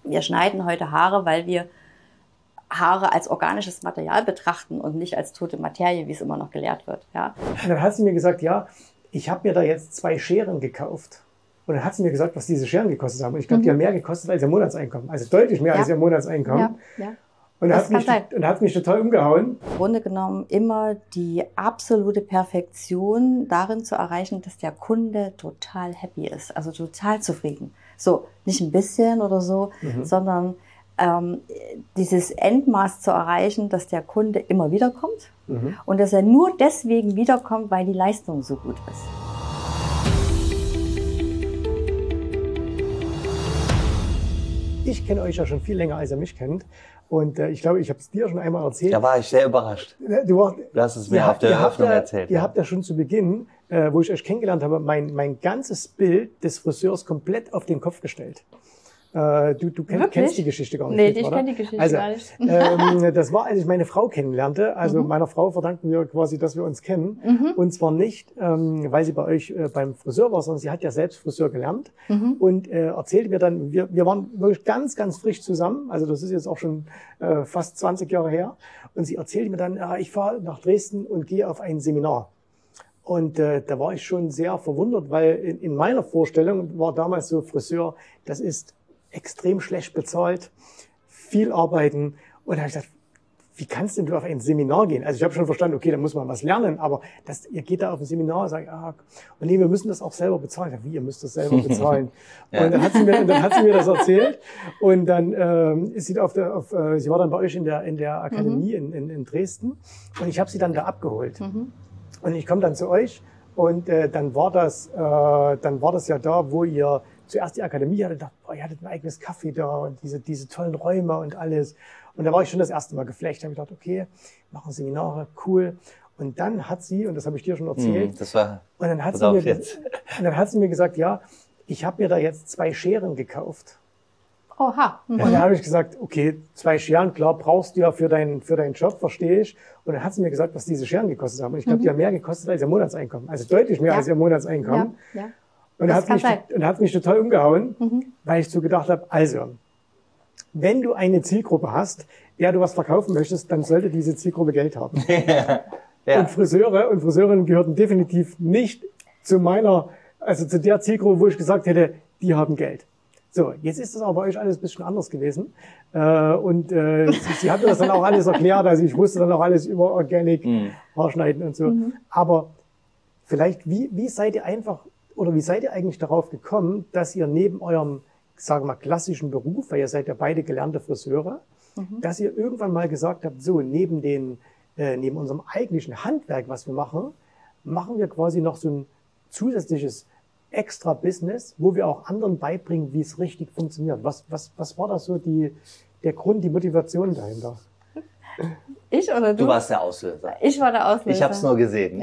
Wir schneiden heute Haare, weil wir Haare als organisches Material betrachten und nicht als tote Materie, wie es immer noch gelehrt wird. Ja. Und dann hat sie mir gesagt, ja, ich habe mir da jetzt 2 Scheren gekauft. Und dann hat sie mir gesagt, was diese Scheren gekostet haben. Und ich glaube, die haben mehr gekostet als ihr Monatseinkommen. Also deutlich mehr als ihr Monatseinkommen. Ja. Und hat mich total umgehauen. Im Grunde genommen immer die absolute Perfektion darin zu erreichen, dass der Kunde total happy ist, also total zufrieden. So, nicht ein bisschen oder so, sondern dieses Endmaß zu erreichen, dass der Kunde immer wiederkommt und dass er nur deswegen wiederkommt, weil die Leistung so gut ist. Ich kenne euch ja schon viel länger, als ihr mich kennt. Und ich glaube, ich habe es dir schon einmal erzählt. Da war ich sehr überrascht. Du hast es mir auf der Eröffnung erzählt. Ihr habt ja schon zu Beginn, wo ich euch kennengelernt habe, mein ganzes Bild des Friseurs komplett auf den Kopf gestellt. Du kennst die Geschichte gar nicht. Nee, ich kenne die Geschichte gar nicht. Das war, als ich meine Frau kennenlernte. Also meiner Frau verdanken wir quasi, dass wir uns kennen. Und zwar nicht, weil sie bei euch beim Friseur war, sondern sie hat ja selbst Friseur gelernt. Und erzählte mir dann, wir waren wirklich ganz, ganz frisch zusammen. Also das ist jetzt auch schon fast 20 Jahre her. Und sie erzählte mir dann, ich fahre nach Dresden und gehe auf ein Seminar. Und da war ich schon sehr verwundert, weil in meiner Vorstellung war damals so Friseur, das ist extrem schlecht bezahlt, viel arbeiten. Und da habe ich gesagt, wie kannst denn du auf ein Seminar gehen? Also ich habe schon verstanden, okay, da muss man was lernen, aber ihr geht da auf ein Seminar und sagt, und nee, wir müssen das auch selber bezahlen. Wie, ihr müsst das selber bezahlen? Ja. Und dann hat sie mir das erzählt. Und dann ist sie sie war dann bei euch in der Akademie in Dresden. Und ich habe sie dann da abgeholt. Und ich komme dann zu euch und dann war das ja da, wo ihr zuerst die Akademie hattet, ihr hattet ein eigenes Café da und diese tollen Räume und alles. Und da war ich schon das erste Mal geflecht. Da habe ich gedacht, okay, machen Seminare, cool. Und dann hat sie, und das habe ich dir schon erzählt, und dann hat sie mir gesagt, ja, ich habe mir da jetzt 2 Scheren gekauft. Oha. Und dann habe ich gesagt, okay, 2 Scheren, klar, brauchst du ja für deinen Job, verstehe ich. Und dann hat sie mir gesagt, was diese Scheren gekostet haben. Und ich glaube, die haben mehr gekostet als ihr Monatseinkommen. Also deutlich mehr als ihr Monatseinkommen. Ja. Und hat mich total umgehauen, weil ich so gedacht habe, also, wenn du eine Zielgruppe hast, der du was verkaufen möchtest, dann sollte diese Zielgruppe Geld haben. Ja. Und Friseure und Friseurinnen gehörten definitiv nicht zu zu der Zielgruppe, wo ich gesagt hätte, die haben Geld. So, jetzt ist das aber bei euch alles ein bisschen anders gewesen. Sie hat mir das dann auch alles erklärt, also ich wusste dann auch alles über Organic, Haarschneiden und so. Aber vielleicht, wie seid ihr eigentlich darauf gekommen, dass ihr neben eurem, sagen wir mal, klassischen Beruf, weil ihr seid ja beide gelernte Friseure, dass ihr irgendwann mal gesagt habt, so, neben unserem eigentlichen Handwerk, was wir machen, machen wir quasi noch so ein zusätzliches Extra-Business, wo wir auch anderen beibringen, wie es richtig funktioniert. Was war da so der Grund, die Motivation dahinter? Ich oder du? Du warst der Auslöser. Ich war der Auslöser. Ich habe es nur gesehen.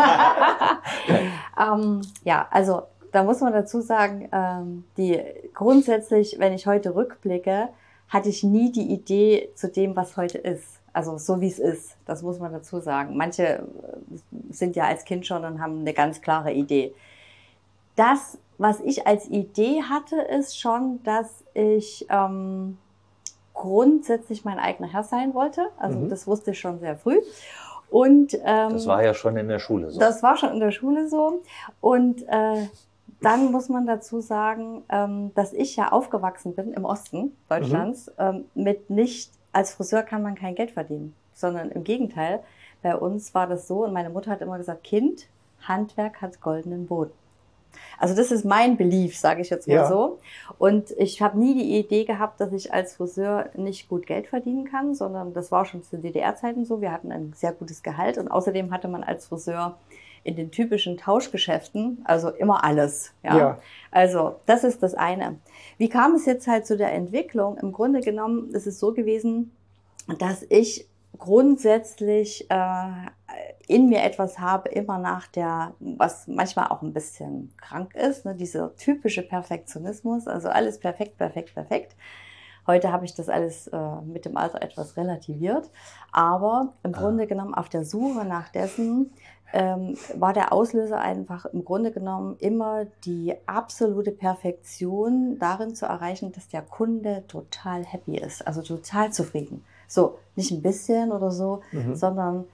Ja, also da muss man dazu sagen, grundsätzlich, wenn ich heute rückblicke, hatte ich nie die Idee zu dem, was heute ist. Also so wie es ist, das muss man dazu sagen. Manche sind ja als Kind schon und haben eine ganz klare Idee. Das, was ich als Idee hatte, ist schon, dass ich grundsätzlich mein eigener Herr sein wollte. Also das wusste ich schon sehr früh. Und das war ja schon in der Schule so. Das war schon in der Schule so. Und dann muss man dazu sagen, dass ich ja aufgewachsen bin im Osten Deutschlands, mit nicht, als Friseur kann man kein Geld verdienen, sondern im Gegenteil. Bei uns war das so und meine Mutter hat immer gesagt, Kind, Handwerk hat goldenen Boden. Also das ist mein Belief, sage ich jetzt mal so. Und ich habe nie die Idee gehabt, dass ich als Friseur nicht gut Geld verdienen kann, sondern das war schon zu DDR-Zeiten so. Wir hatten ein sehr gutes Gehalt und außerdem hatte man als Friseur in den typischen Tauschgeschäften also immer alles. Ja. Also das ist das eine. Wie kam es jetzt halt zu der Entwicklung? Im Grunde genommen ist es so gewesen, dass ich grundsätzlich in mir etwas habe, immer was manchmal auch ein bisschen krank ist, ne, dieser typische Perfektionismus, also alles perfekt, perfekt, perfekt. Heute habe ich das alles mit dem Alter etwas relativiert. Aber im Grunde genommen auf der Suche nach dessen war der Auslöser einfach im Grunde genommen immer die absolute Perfektion darin zu erreichen, dass der Kunde total happy ist, also total zufrieden. So, nicht ein bisschen oder so, sondern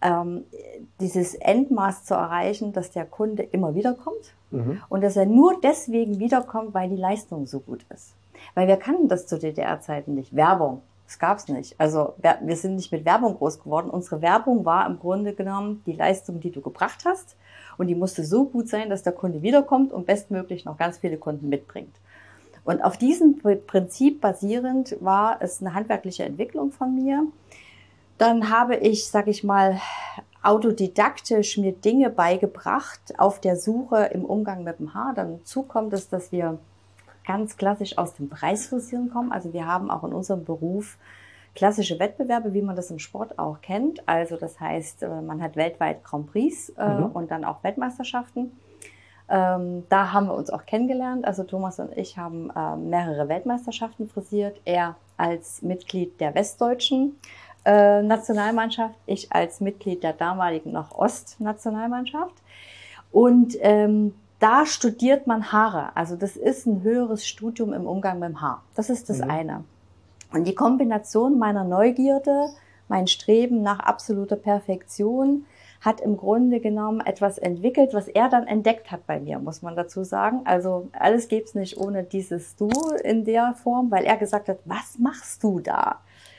dieses Endmaß zu erreichen, dass der Kunde immer wiederkommt und dass er nur deswegen wiederkommt, weil die Leistung so gut ist. Weil wir kannten das zu DDR-Zeiten nicht. Werbung. Das gab's nicht. Also wir sind nicht mit Werbung groß geworden. Unsere Werbung war im Grunde genommen die Leistung, die du gebracht hast. Und die musste so gut sein, dass der Kunde wiederkommt und bestmöglich noch ganz viele Kunden mitbringt. Und auf diesem Prinzip basierend war es eine handwerkliche Entwicklung von mir. Dann habe ich, sag ich mal, autodidaktisch mir Dinge beigebracht auf der Suche im Umgang mit dem Haar. Dazu kommt es, dass wir ganz klassisch aus dem Preisfrisieren kommen. Also wir haben auch in unserem Beruf klassische Wettbewerbe, wie man das im Sport auch kennt. Also das heißt, man hat weltweit Grand Prix und dann auch Weltmeisterschaften. Da haben wir uns auch kennengelernt. Also Thomas und ich haben mehrere Weltmeisterschaften frisiert. Er als Mitglied der westdeutschen Nationalmannschaft, ich als Mitglied der damaligen noch Ostnationalmannschaft. Und da studiert man Haare. Also das ist ein höheres Studium im Umgang mit dem Haar. Das ist das eine. Und die Kombination meiner Neugierde, mein Streben nach absoluter Perfektion, hat im Grunde genommen etwas entwickelt, was er dann entdeckt hat bei mir, muss man dazu sagen. Also alles gibt's nicht ohne dieses Du in der Form, weil er gesagt hat, was machst du da?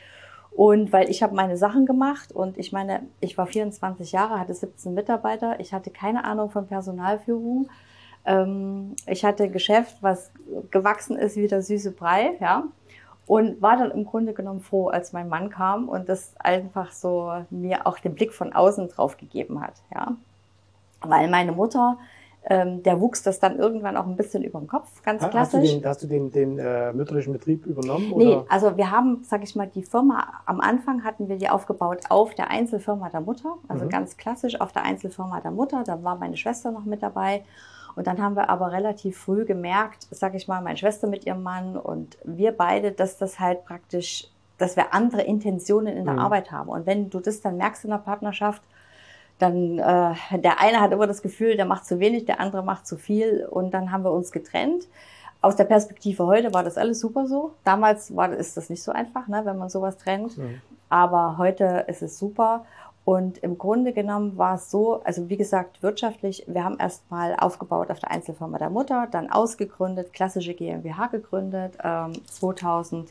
Und weil ich habe meine Sachen gemacht und ich meine, ich war 24 Jahre, hatte 17 Mitarbeiter, ich hatte keine Ahnung von Personalführung. Ich hatte ein Geschäft, was gewachsen ist wie der süße Brei, ja. Und war dann im Grunde genommen froh, als mein Mann kam und das einfach so mir auch den Blick von außen drauf gegeben hat, ja. Weil meine Mutter, der wuchs das dann irgendwann auch ein bisschen über den Kopf, ganz klassisch. Hast du den mütterlichen Betrieb übernommen? Nee, oder? also wir haben, sag ich mal, die Firma, am Anfang hatten wir die aufgebaut auf der Einzelfirma der Mutter, also ganz klassisch auf der Einzelfirma der Mutter, da war meine Schwester noch mit dabei. Und dann haben wir aber relativ früh gemerkt, sag ich mal, meine Schwester mit ihrem Mann und wir beide, dass das halt praktisch, dass wir andere Intentionen in der Arbeit haben. Und wenn du das dann merkst in der Partnerschaft, dann der eine hat immer das Gefühl, der macht zu wenig, der andere macht zu viel und dann haben wir uns getrennt. Aus der Perspektive heute war das alles super so. Damals ist das nicht so einfach, ne, wenn man sowas trennt. Aber heute ist es super. Und im Grunde genommen war es so, also wie gesagt, wirtschaftlich, wir haben erst mal aufgebaut auf der Einzelfirma der Mutter, dann ausgegründet, klassische GmbH gegründet. 2002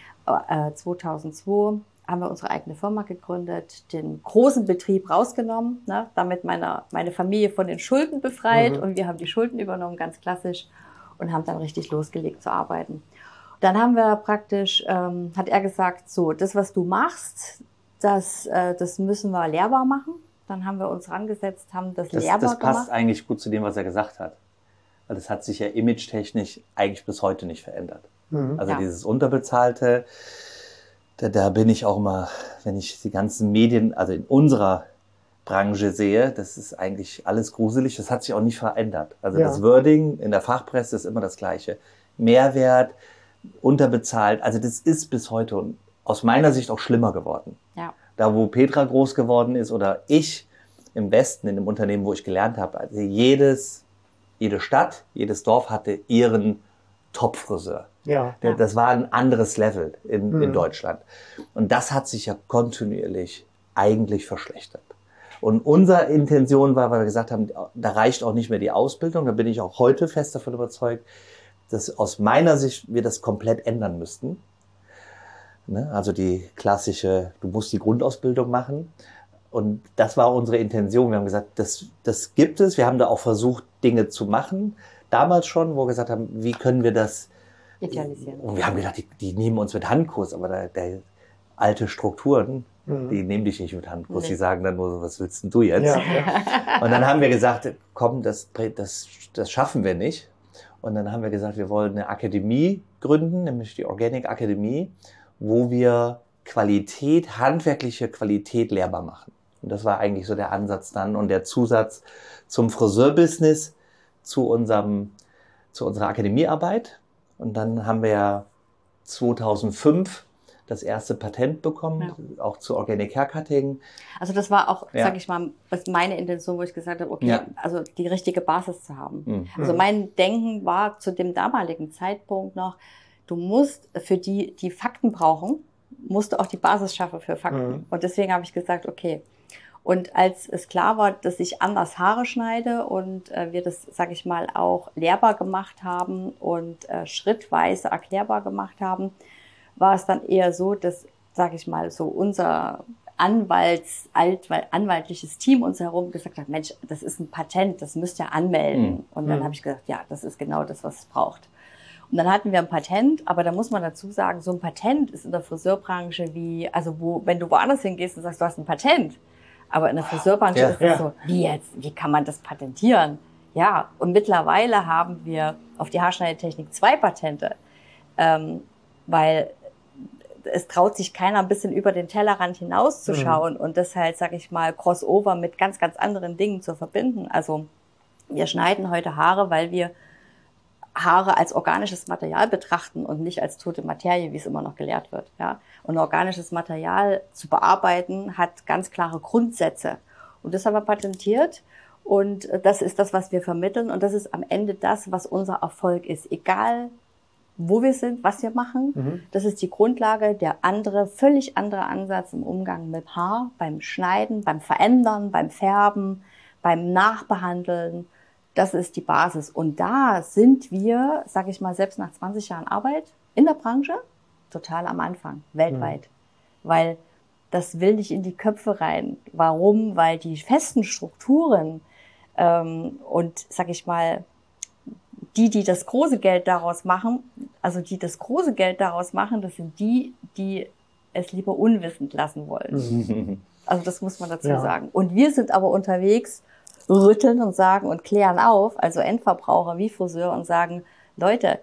haben wir unsere eigene Firma gegründet, den großen Betrieb rausgenommen, ne, damit meine Familie von den Schulden befreit und wir haben die Schulden übernommen, ganz klassisch, und haben dann richtig losgelegt zu arbeiten. Dann haben wir praktisch, hat er gesagt, so, das, was du machst, das müssen wir lehrbar machen. Dann haben wir uns rangesetzt, haben das lehrbar gemacht. Das passt eigentlich gut zu dem, was er gesagt hat. Weil das hat sich ja image-technisch eigentlich bis heute nicht verändert. Also dieses Unterbezahlte, da bin ich auch immer, wenn ich die ganzen Medien, also in unserer Branche sehe, das ist eigentlich alles gruselig. Das hat sich auch nicht verändert. Also das Wording in der Fachpresse ist immer das Gleiche. Mehrwert, unterbezahlt, also das ist bis heute aus meiner Sicht auch schlimmer geworden. Ja. Da, wo Petra groß geworden ist oder ich im Westen, in dem Unternehmen, wo ich gelernt habe, also jede Stadt, jedes Dorf hatte ihren Top-Friseur. Das war ein anderes Level in Deutschland. Und das hat sich ja kontinuierlich eigentlich verschlechtert. Und unsere Intention war, weil wir gesagt haben, da reicht auch nicht mehr die Ausbildung, da bin ich auch heute fest davon überzeugt, dass aus meiner Sicht wir das komplett ändern müssten. Also die klassische, du musst die Grundausbildung machen. Und das war unsere Intention. Wir haben gesagt, das gibt es. Wir haben da auch versucht, Dinge zu machen. Damals schon, wo wir gesagt haben, wie können wir das idealisieren. Und wir haben gedacht, die nehmen uns mit Handkurs, aber der alte Strukturen, die nehmen dich nicht mit Handkurs. Die sagen dann nur, was willst denn du jetzt? Ja. Und dann haben wir gesagt, komm, das schaffen wir nicht. Und dann haben wir gesagt, wir wollen eine Akademie gründen, nämlich die Organic Akademie, wo wir Qualität, handwerkliche Qualität lehrbar machen. Und das war eigentlich so der Ansatz dann und der Zusatz zum Friseurbusiness zu unserer Akademiearbeit. Und dann haben wir ja 2005 das erste Patent bekommen, auch zu Organic Haircutting. Also das war auch, sage ich mal, meine Intention, wo ich gesagt habe, okay, also die richtige Basis zu haben. Also mein Denken war zu dem damaligen Zeitpunkt noch, du musst für die Fakten brauchen, musst du auch die Basis schaffen für Fakten. Und deswegen habe ich gesagt, okay. Und als es klar war, dass ich anders Haare schneide und wir das, sage ich mal, auch lehrbar gemacht haben und schrittweise erklärbar gemacht haben, war es dann eher so, dass, sage ich mal, so unser anwaltliches Team uns herum gesagt hat, Mensch, das ist ein Patent, das müsst ihr anmelden. Und dann habe ich gesagt, ja, das ist genau das, was es braucht. Und dann hatten wir ein Patent, aber da muss man dazu sagen, so ein Patent ist in der Friseurbranche wenn du woanders hingehst und sagst, du hast ein Patent, aber in der Friseurbranche ist es so, wie kann man das patentieren? Ja, und mittlerweile haben wir auf die Haarschneidetechnik 2 Patente, weil es traut sich keiner ein bisschen über den Tellerrand hinauszuschauen und das halt, sag ich mal, Crossover mit ganz, ganz anderen Dingen zu verbinden. Also wir schneiden heute Haare, weil wir Haare als organisches Material betrachten und nicht als tote Materie, wie es immer noch gelehrt wird. Ja? Und organisches Material zu bearbeiten hat ganz klare Grundsätze. Und das haben wir patentiert. Und das ist das, was wir vermitteln. Und das ist am Ende das, was unser Erfolg ist. Egal, wo wir sind, was wir machen. Das ist die Grundlage. Der völlig andere Ansatz im Umgang mit Haar, beim Schneiden, beim Verändern, beim Färben, beim Nachbehandeln. Das ist die Basis. Und da sind wir, sage ich mal, selbst nach 20 Jahren Arbeit in der Branche total am Anfang, weltweit. Weil das will nicht in die Köpfe rein. Warum? Weil die festen Strukturen und, sag ich mal, die das große Geld daraus machen, das sind die es lieber unwissend lassen wollen. Also das muss man dazu sagen. Und wir sind aber unterwegs, rütteln und sagen und klären auf, also Endverbraucher wie Friseur und sagen, Leute,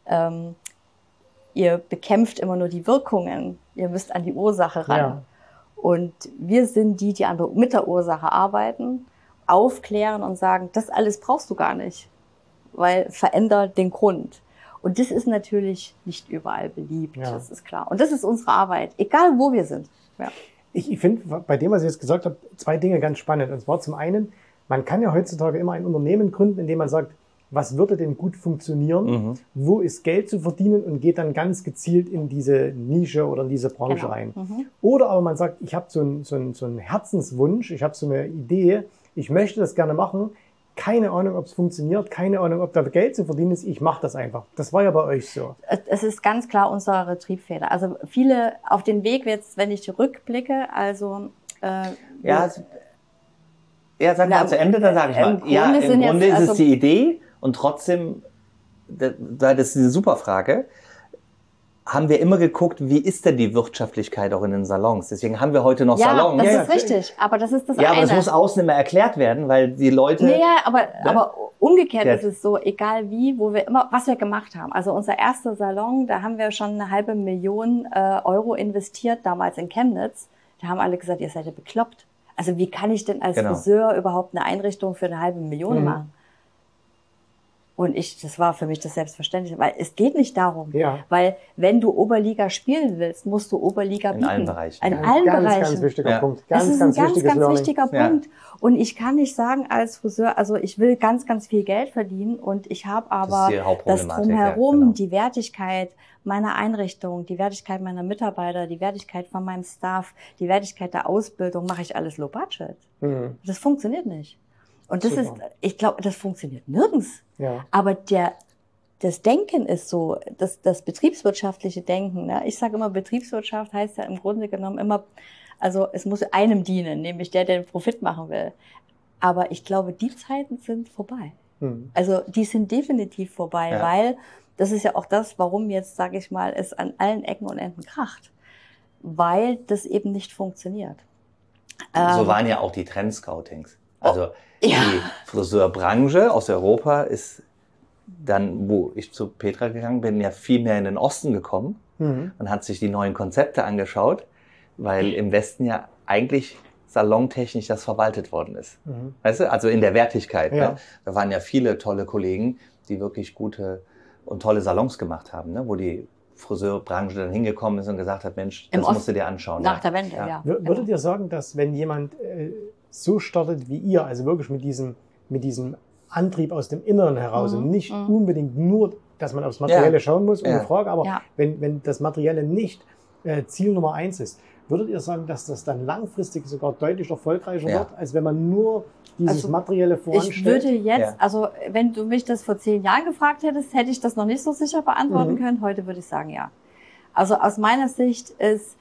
ihr bekämpft immer nur die Wirkungen, ihr müsst an die Ursache ran. Ja. Und wir sind die mit der Ursache arbeiten, aufklären und sagen, das alles brauchst du gar nicht, weil verändert den Grund. Und das ist natürlich nicht überall beliebt, das ist klar. Und das ist unsere Arbeit, egal wo wir sind. Ja. Ich finde bei dem, was ich jetzt gesagt habe, 2 Dinge ganz spannend. Und zwar zum einen, man kann ja heutzutage immer ein Unternehmen gründen, indem man sagt, was würde denn gut funktionieren, wo ist Geld zu verdienen und geht dann ganz gezielt in diese Nische oder in diese Branche rein. Oder aber man sagt, ich habe so einen Herzenswunsch, ich habe so eine Idee, ich möchte das gerne machen, keine Ahnung, ob es funktioniert, keine Ahnung, ob da Geld zu verdienen ist, ich mache das einfach. Das war ja bei euch so. Es ist ganz klar unsere Triebfeder. Also viele auf den Weg jetzt, wenn ich rückblicke, also sag mal zu Ende, dann sage ich mal. Im Grunde ist es die Idee und trotzdem, das ist eine super Frage, haben wir immer geguckt, wie ist denn die Wirtschaftlichkeit auch in den Salons? Deswegen haben wir heute noch Salons. Das ist richtig, aber das ist das eine. Ja, aber das muss außen immer erklärt werden, weil die Leute... Aber umgekehrt ist es so, egal wie, was wir gemacht haben. Also unser erster Salon, da haben wir schon 500.000 Euro investiert, damals in Chemnitz. Da haben alle gesagt, ihr seid ja bekloppt. Also wie kann ich denn als Friseur überhaupt eine Einrichtung für 500.000 machen? Und das war für mich das Selbstverständliche, weil es geht nicht darum. Weil wenn du Oberliga spielen willst, musst du Oberliga bieten. In allen Bereichen. In allen Bereichen. Ganz wichtiger Punkt. Das ist ein ganz wichtiger Punkt. Und ich kann nicht sagen als Friseur, also ich will ganz, ganz viel Geld verdienen und ich habe aber das Drumherum, die Wertigkeit meiner Einrichtung, die Wertigkeit meiner Mitarbeiter, die Wertigkeit von meinem Staff, die Wertigkeit der Ausbildung, mache ich alles low budget. Das funktioniert nicht. Und ich glaube, das funktioniert nirgends. Aber das Denken ist so, das betriebswirtschaftliche Denken. Ne? Ich sage immer, Betriebswirtschaft heißt ja im Grunde genommen immer, also es muss einem dienen, nämlich der den Profit machen will. Aber ich glaube, die Zeiten sind vorbei. Also die sind definitiv vorbei, weil das ist ja auch das, warum jetzt, sage ich mal, es an allen Ecken und Enden kracht. Weil das eben nicht funktioniert. So waren ja auch die Trendscoutings. Also die Friseurbranche aus Europa ist dann, wo ich zu Petra gegangen bin, ja viel mehr in den Osten gekommen und hat sich die neuen Konzepte angeschaut, weil im Westen ja eigentlich salontechnisch das verwaltet worden ist. Weißt du? Also in der Wertigkeit. Ne? Da waren ja viele tolle Kollegen, die wirklich gute und tolle Salons gemacht haben, ne? Wo die Friseurbranche dann hingekommen ist und gesagt hat, Mensch, das musst du dir anschauen. Nach der Wende, ja. Würdet ihr sagen, dass wenn jemand so startet wie ihr, also wirklich mit diesem Antrieb aus dem Inneren heraus und nicht unbedingt nur, dass man aufs Materielle schauen muss, ohne Frage, aber wenn das Materielle nicht Ziel Nummer 1 ist, würdet ihr sagen, dass das dann langfristig sogar deutlich erfolgreicher wird, als wenn man nur dieses Materielle voranstellt? Ich würde jetzt, also wenn du mich das vor 10 Jahren gefragt hättest, hätte ich das noch nicht so sicher beantworten können. Heute würde ich sagen, ja. Also aus meiner Sicht ist,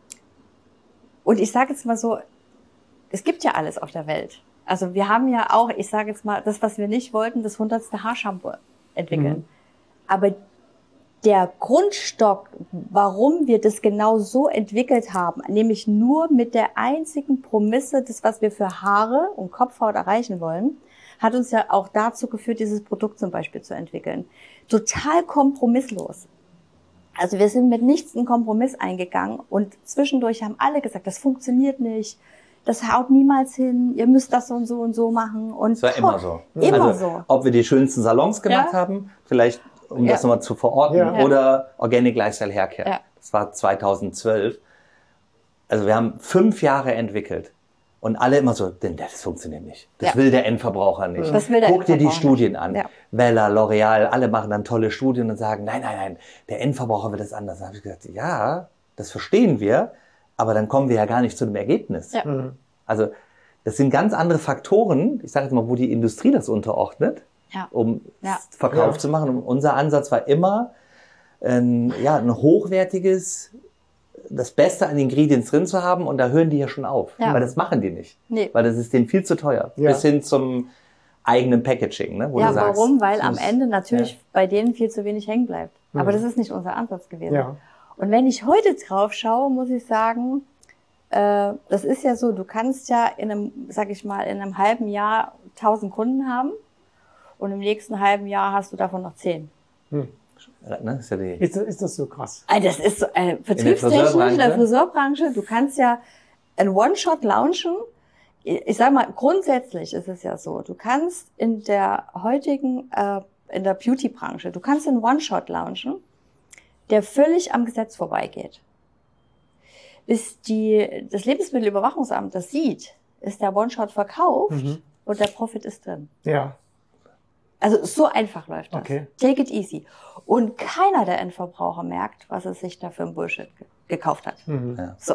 und ich sage jetzt mal so, es gibt ja alles auf der Welt. Also wir haben ja auch, ich sage jetzt mal, das, was wir nicht wollten, das 100. Haarshampoo entwickeln. Aber der Grundstock, warum wir das genau so entwickelt haben, nämlich nur mit der einzigen Prämisse, das, was wir für Haare und Kopfhaut erreichen wollen, hat uns ja auch dazu geführt, dieses Produkt zum Beispiel zu entwickeln. Total kompromisslos. Also wir sind mit nichts einen Kompromiss eingegangen und zwischendurch haben alle gesagt, das funktioniert nicht, das haut niemals hin, ihr müsst das so und so machen. Und das war immer so. Immer also, so. Ob wir die schönsten Salons gemacht haben, vielleicht um das nochmal zu verorten, oder Organic Lifestyle Haircare. Ja. Das war 2012. Also wir haben 5 Jahre entwickelt. Und alle immer so, denn das funktioniert nicht. Das will der Endverbraucher nicht. Guck dir die Studien an. Ja. Wella, L'Oreal, alle machen dann tolle Studien und sagen, nein, der Endverbraucher will das anders. Da habe ich gesagt, ja, das verstehen wir, aber dann kommen wir ja gar nicht zu dem Ergebnis. Ja. Also das sind ganz andere Faktoren, ich sage jetzt mal, wo die Industrie das unterordnet, um Verkauf zu machen. Und unser Ansatz war immer ein hochwertiges, das Beste an Ingredients drin zu haben, und da hören die ja schon auf. Ja. Weil das machen die nicht. Nee. Weil das ist denen viel zu teuer. Ja. Bis hin zum eigenen Packaging, ne, wo du sagst. Warum? Weil am Ende natürlich bei denen viel zu wenig hängen bleibt. Aber das ist nicht unser Ansatz gewesen. Ja. Und wenn ich heute drauf schaue, muss ich sagen, das ist ja so, du kannst ja in einem halben Jahr 1000 Kunden haben und im nächsten halben Jahr hast du davon noch 10. Ne? Ist das so krass? Das ist so, vertriebstechnisch in der Friseurbranche. Du kannst ja ein One-Shot launchen. Ich sag mal, grundsätzlich ist es ja so, du kannst in der heutigen, in der Beauty-Branche, du kannst einen One-Shot launchen, der völlig am Gesetz vorbeigeht. Bis das Lebensmittelüberwachungsamt das sieht, ist der One-Shot verkauft und der Profit ist drin. Ja. Also so einfach läuft das. Okay. Take it easy. Und keiner der Endverbraucher merkt, was er sich da für ein Bullshit gekauft hat. So.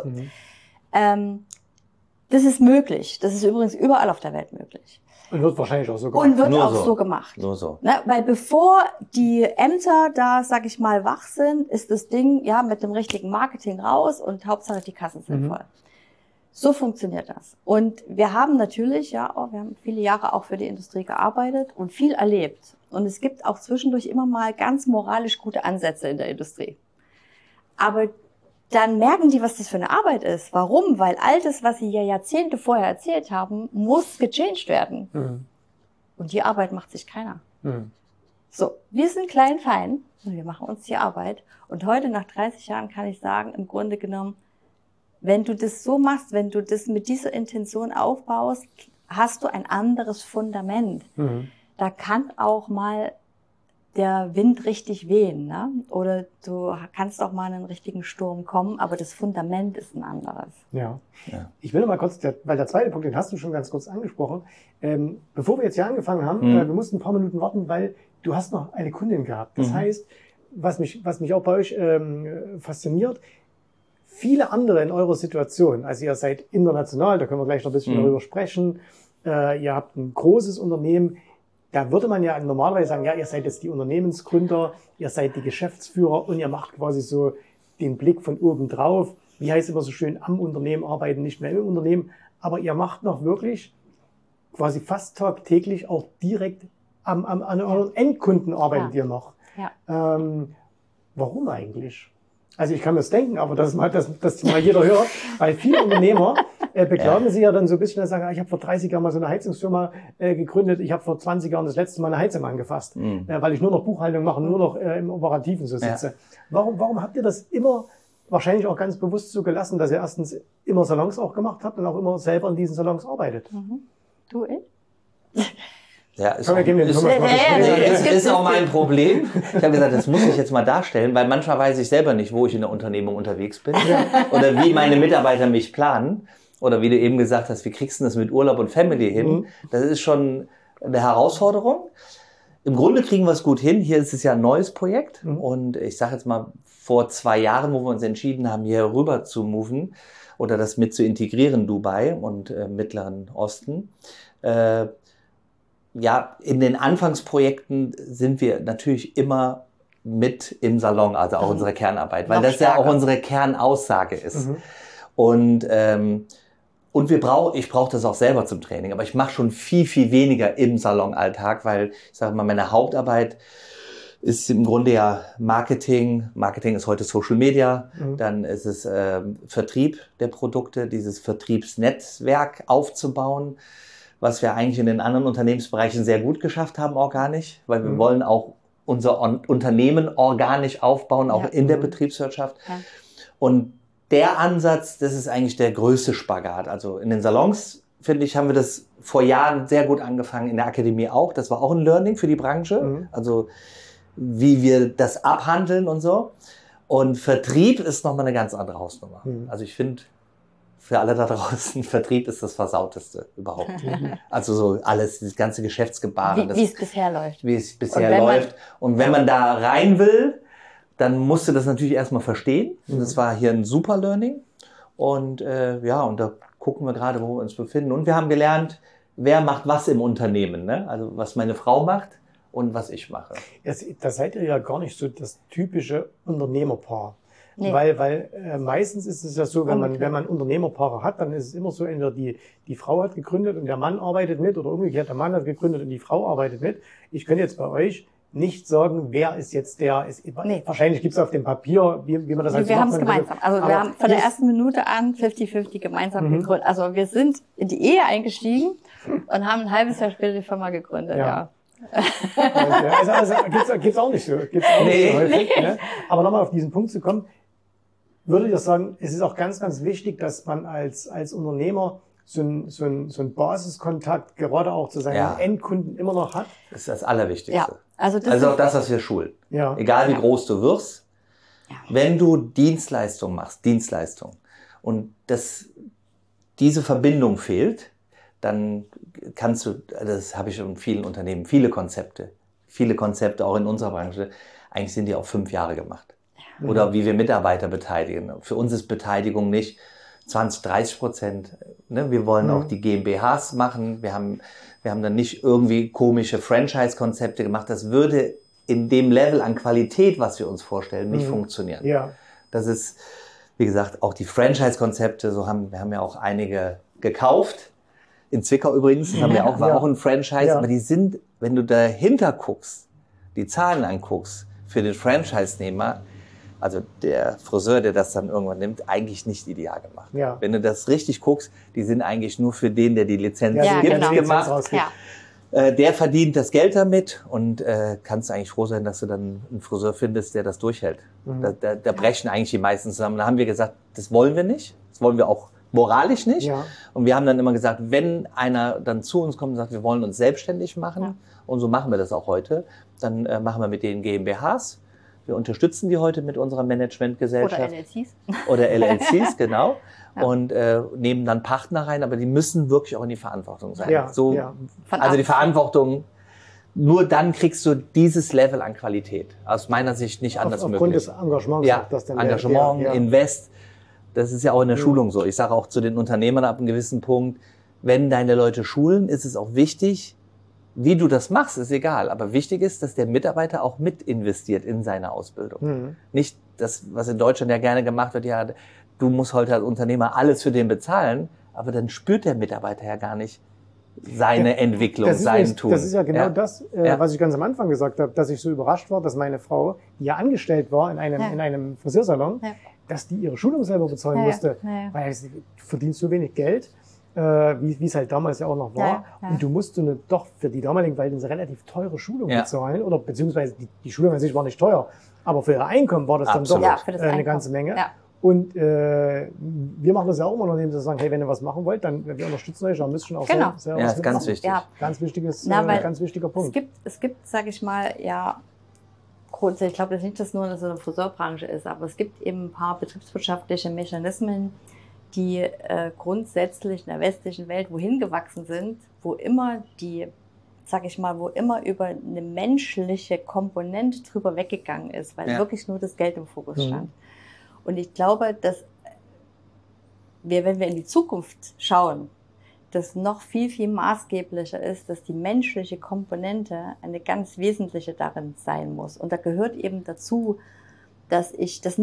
Das ist möglich. Das ist übrigens überall auf der Welt möglich. Und wird wahrscheinlich auch so gemacht. Und wird auch so gemacht. Nur so. Ne? Weil bevor die Ämter da, sag ich mal, wach sind, ist das Ding mit dem richtigen Marketing raus und Hauptsache die Kassen sind voll. So funktioniert das. Und wir haben natürlich, wir haben viele Jahre auch für die Industrie gearbeitet und viel erlebt. Und es gibt auch zwischendurch immer mal ganz moralisch gute Ansätze in der Industrie. Aber dann merken die, was das für eine Arbeit ist. Warum? Weil all das, was sie ja Jahrzehnte vorher erzählt haben, muss gechanged werden. Und die Arbeit macht sich keiner. So, wir sind klein, fein und wir machen uns die Arbeit. Und heute, nach 30 Jahren, kann ich sagen, im Grunde genommen, wenn du das so machst, wenn du das mit dieser Intention aufbaust, hast du ein anderes Fundament. Da kann auch mal der Wind richtig wehen, ne? Oder du kannst auch mal in einen richtigen Sturm kommen, aber das Fundament ist ein anderes. Ja. Ich will noch mal kurz, weil der zweite Punkt, den hast du schon ganz kurz angesprochen. Bevor wir jetzt hier angefangen haben, wir mussten ein paar Minuten warten, weil du hast noch eine Kundin gehabt. Das heißt, was mich auch bei euch fasziniert, viele andere in eurer Situation, also ihr seid international, da können wir gleich noch ein bisschen darüber sprechen, ihr habt ein großes Unternehmen, da würde man ja normalerweise sagen, ja, ihr seid jetzt die Unternehmensgründer, ihr seid die Geschäftsführer und ihr macht quasi so den Blick von oben drauf. Wie heißt immer so schön, am Unternehmen arbeiten, nicht mehr im Unternehmen, aber ihr macht noch wirklich quasi fast tagtäglich auch direkt an euren Endkunden arbeitet ihr noch. Ja. Warum eigentlich? Also ich kann mir das denken, aber das mal jeder hört, weil viele Unternehmer beklagen sich ja dann so ein bisschen und sagen, ich habe vor 30 Jahren mal so eine Heizungsfirma gegründet, ich habe vor 20 Jahren das letzte Mal eine Heizung angefasst, weil ich nur noch Buchhaltung mache, nur noch im Operativen so sitze. Ja. Warum habt ihr das immer wahrscheinlich auch ganz bewusst so gelassen, dass ihr erstens immer Salons auch gemacht habt und auch immer selber in diesen Salons arbeitet? Du, Ja, ist auch mein Problem. Ich habe gesagt, das muss ich jetzt mal darstellen, weil manchmal weiß ich selber nicht, wo ich in der Unternehmung unterwegs bin oder wie meine Mitarbeiter mich planen. Oder wie du eben gesagt hast, wie kriegst du das mit Urlaub und Family hin? Das ist schon eine Herausforderung. Im Grunde kriegen wir es gut hin. Hier ist es ja ein neues Projekt. Und ich sage jetzt mal, vor 2 Jahren, wo wir uns entschieden haben, hier rüber zu moven oder das mit zu integrieren, Dubai und Mittleren Osten. Ja, in den Anfangsprojekten sind wir natürlich immer mit im Salon, also auch unsere Kernarbeit, weil das ja auch unsere Kernaussage ist. Und ich brauche das auch selber zum Training, aber ich mache schon viel, viel weniger im Salonalltag, weil ich sage mal, meine Hauptarbeit ist im Grunde ja Marketing. Marketing ist heute Social Media, dann ist es Vertrieb der Produkte, dieses Vertriebsnetzwerk aufzubauen, was wir eigentlich in den anderen Unternehmensbereichen sehr gut geschafft haben, organisch, weil wir wollen auch unser Unternehmen organisch aufbauen, auch in der Betriebswirtschaft. Ja. Und der Ansatz, das ist eigentlich der größte Spagat. Also in den Salons, finde ich, haben wir das vor Jahren sehr gut angefangen, in der Akademie auch. Das war auch ein Learning für die Branche, also wie wir das abhandeln und so. Und Vertrieb ist nochmal eine ganz andere Hausnummer. Also ich finde, für alle da draußen, Vertrieb ist das Versauteste überhaupt. Also so alles, dieses ganze Geschäftsgebaren. Wie es bisher läuft. Wie es bisher läuft. Und wenn man da rein will, dann musst du das natürlich erstmal verstehen. Und das war hier ein super Learning. Und und da gucken wir gerade, wo wir uns befinden. Und wir haben gelernt, wer macht was im Unternehmen. Ne? Also was meine Frau macht und was ich mache. Da seid ihr ja gar nicht so das typische Unternehmerpaar. Nee. Weil meistens ist es ja so, wenn man Unternehmerpaare hat, dann ist es immer so, entweder die Frau hat gegründet und der Mann arbeitet mit oder umgekehrt, der Mann hat gegründet und die Frau arbeitet mit. Ich könnte jetzt bei euch nicht sagen, wer ist jetzt wahrscheinlich gibt es auf dem Papier, wie man das halt so macht. Wir haben es gemeinsam. Also wir haben von der ersten Minute an 50-50 gemeinsam gegründet. Also wir sind in die Ehe eingestiegen und haben ein halbes Jahr später die Firma gegründet, ja. Also gibt's auch nicht so. Gibt's auch nicht so häufig, ne? Aber nochmal auf diesen Punkt zu kommen, würde ich sagen, es ist auch ganz, ganz wichtig, dass man als Unternehmer so ein Basiskontakt gerade auch zu seinen Endkunden immer noch hat. Das ist das Allerwichtigste. Ja, also auch das, was wir schulen. Ja. Egal wie groß du wirst, wenn du Dienstleistung machst, und diese Verbindung fehlt, dann kannst du, das habe ich in vielen Unternehmen, viele Konzepte auch in unserer Branche, eigentlich sind die auf 5 Jahre gemacht. Oder wie wir Mitarbeiter beteiligen. Für uns ist Beteiligung nicht 20-30%. Ne? Wir wollen auch die GmbHs machen. Wir haben dann nicht irgendwie komische Franchise-Konzepte gemacht. Das würde in dem Level an Qualität, was wir uns vorstellen, nicht funktionieren. Ja. Das ist, wie gesagt, auch die Franchise-Konzepte, wir haben ja auch einige gekauft. In Zwickau übrigens, war auch ein Franchise, aber die sind, wenn du dahinter guckst, die Zahlen anguckst, für den Franchise-Nehmer, also der Friseur, der das dann irgendwann nimmt, eigentlich nicht ideal gemacht. Ja. Wenn du das richtig guckst, die sind eigentlich nur für den, der die Lizenz gibt, gemacht. Ja. Der verdient das Geld damit und kannst eigentlich froh sein, dass du dann einen Friseur findest, der das durchhält. Da brechen eigentlich die meisten zusammen. Da haben wir gesagt, das wollen wir nicht. Das wollen wir auch moralisch nicht. Ja. Und wir haben dann immer gesagt, wenn einer dann zu uns kommt und sagt, wir wollen uns selbstständig machen, und so machen wir das auch heute, dann machen wir mit denen GmbHs. Wir unterstützen die heute mit unserer Managementgesellschaft. Oder LLCs, genau. Ja. Und nehmen dann Partner rein, aber die müssen wirklich auch in die Verantwortung sein. Ja, also die Verantwortung, nur dann kriegst du dieses Level an Qualität. Aus meiner Sicht nicht anders möglich. Aufgrund des Engagements. Ja, das dann Engagement, Invest. Das ist ja auch in der Schulung so. Ich sage auch zu den Unternehmern ab einem gewissen Punkt, wenn deine Leute schulen, ist es auch wichtig, wie du das machst, ist egal. Aber wichtig ist, dass der Mitarbeiter auch mit investiert in seine Ausbildung. Nicht das, was in Deutschland ja gerne gemacht wird, ja, du musst heute als Unternehmer alles für den bezahlen, aber dann spürt der Mitarbeiter ja gar nicht seine Entwicklung, sein Tun. Das ist ja genau das, was ich ganz am Anfang gesagt habe, dass ich so überrascht war, dass meine Frau, die ja angestellt war in einem Friseursalon, dass die ihre Schulung selber bezahlen musste. Weil du verdienst so wenig Geld, wie es halt damals ja auch noch war. Und du musst doch für die damaligen Verhältnisse relativ teure Schulung bezahlen. Oder beziehungsweise die Schulung an sich war nicht teuer. Aber für ihr Einkommen war das dann doch eine ganze Menge. Ja. Und wir machen das ja auch im Unternehmen, dass wir sagen, hey, wenn ihr was machen wollt, dann wir unterstützen euch, dann müsst ihr schon auch sehr ja, ist ganz wichtig. Ja. Ganz wichtiger Punkt. Es gibt, sage ich mal, ja, grundsätzlich, ich glaube nicht, dass nur so eine Friseurbranche ist, aber es gibt eben ein paar betriebswirtschaftliche Mechanismen, die grundsätzlich in der westlichen Welt wohin gewachsen sind, wo immer wo immer über eine menschliche Komponente drüber weggegangen ist, weil wirklich nur das Geld im Fokus stand. Und ich glaube, dass wenn wir in die Zukunft schauen, das noch viel, viel maßgeblicher ist, dass die menschliche Komponente eine ganz wesentliche darin sein muss. Und da gehört eben dazu, dass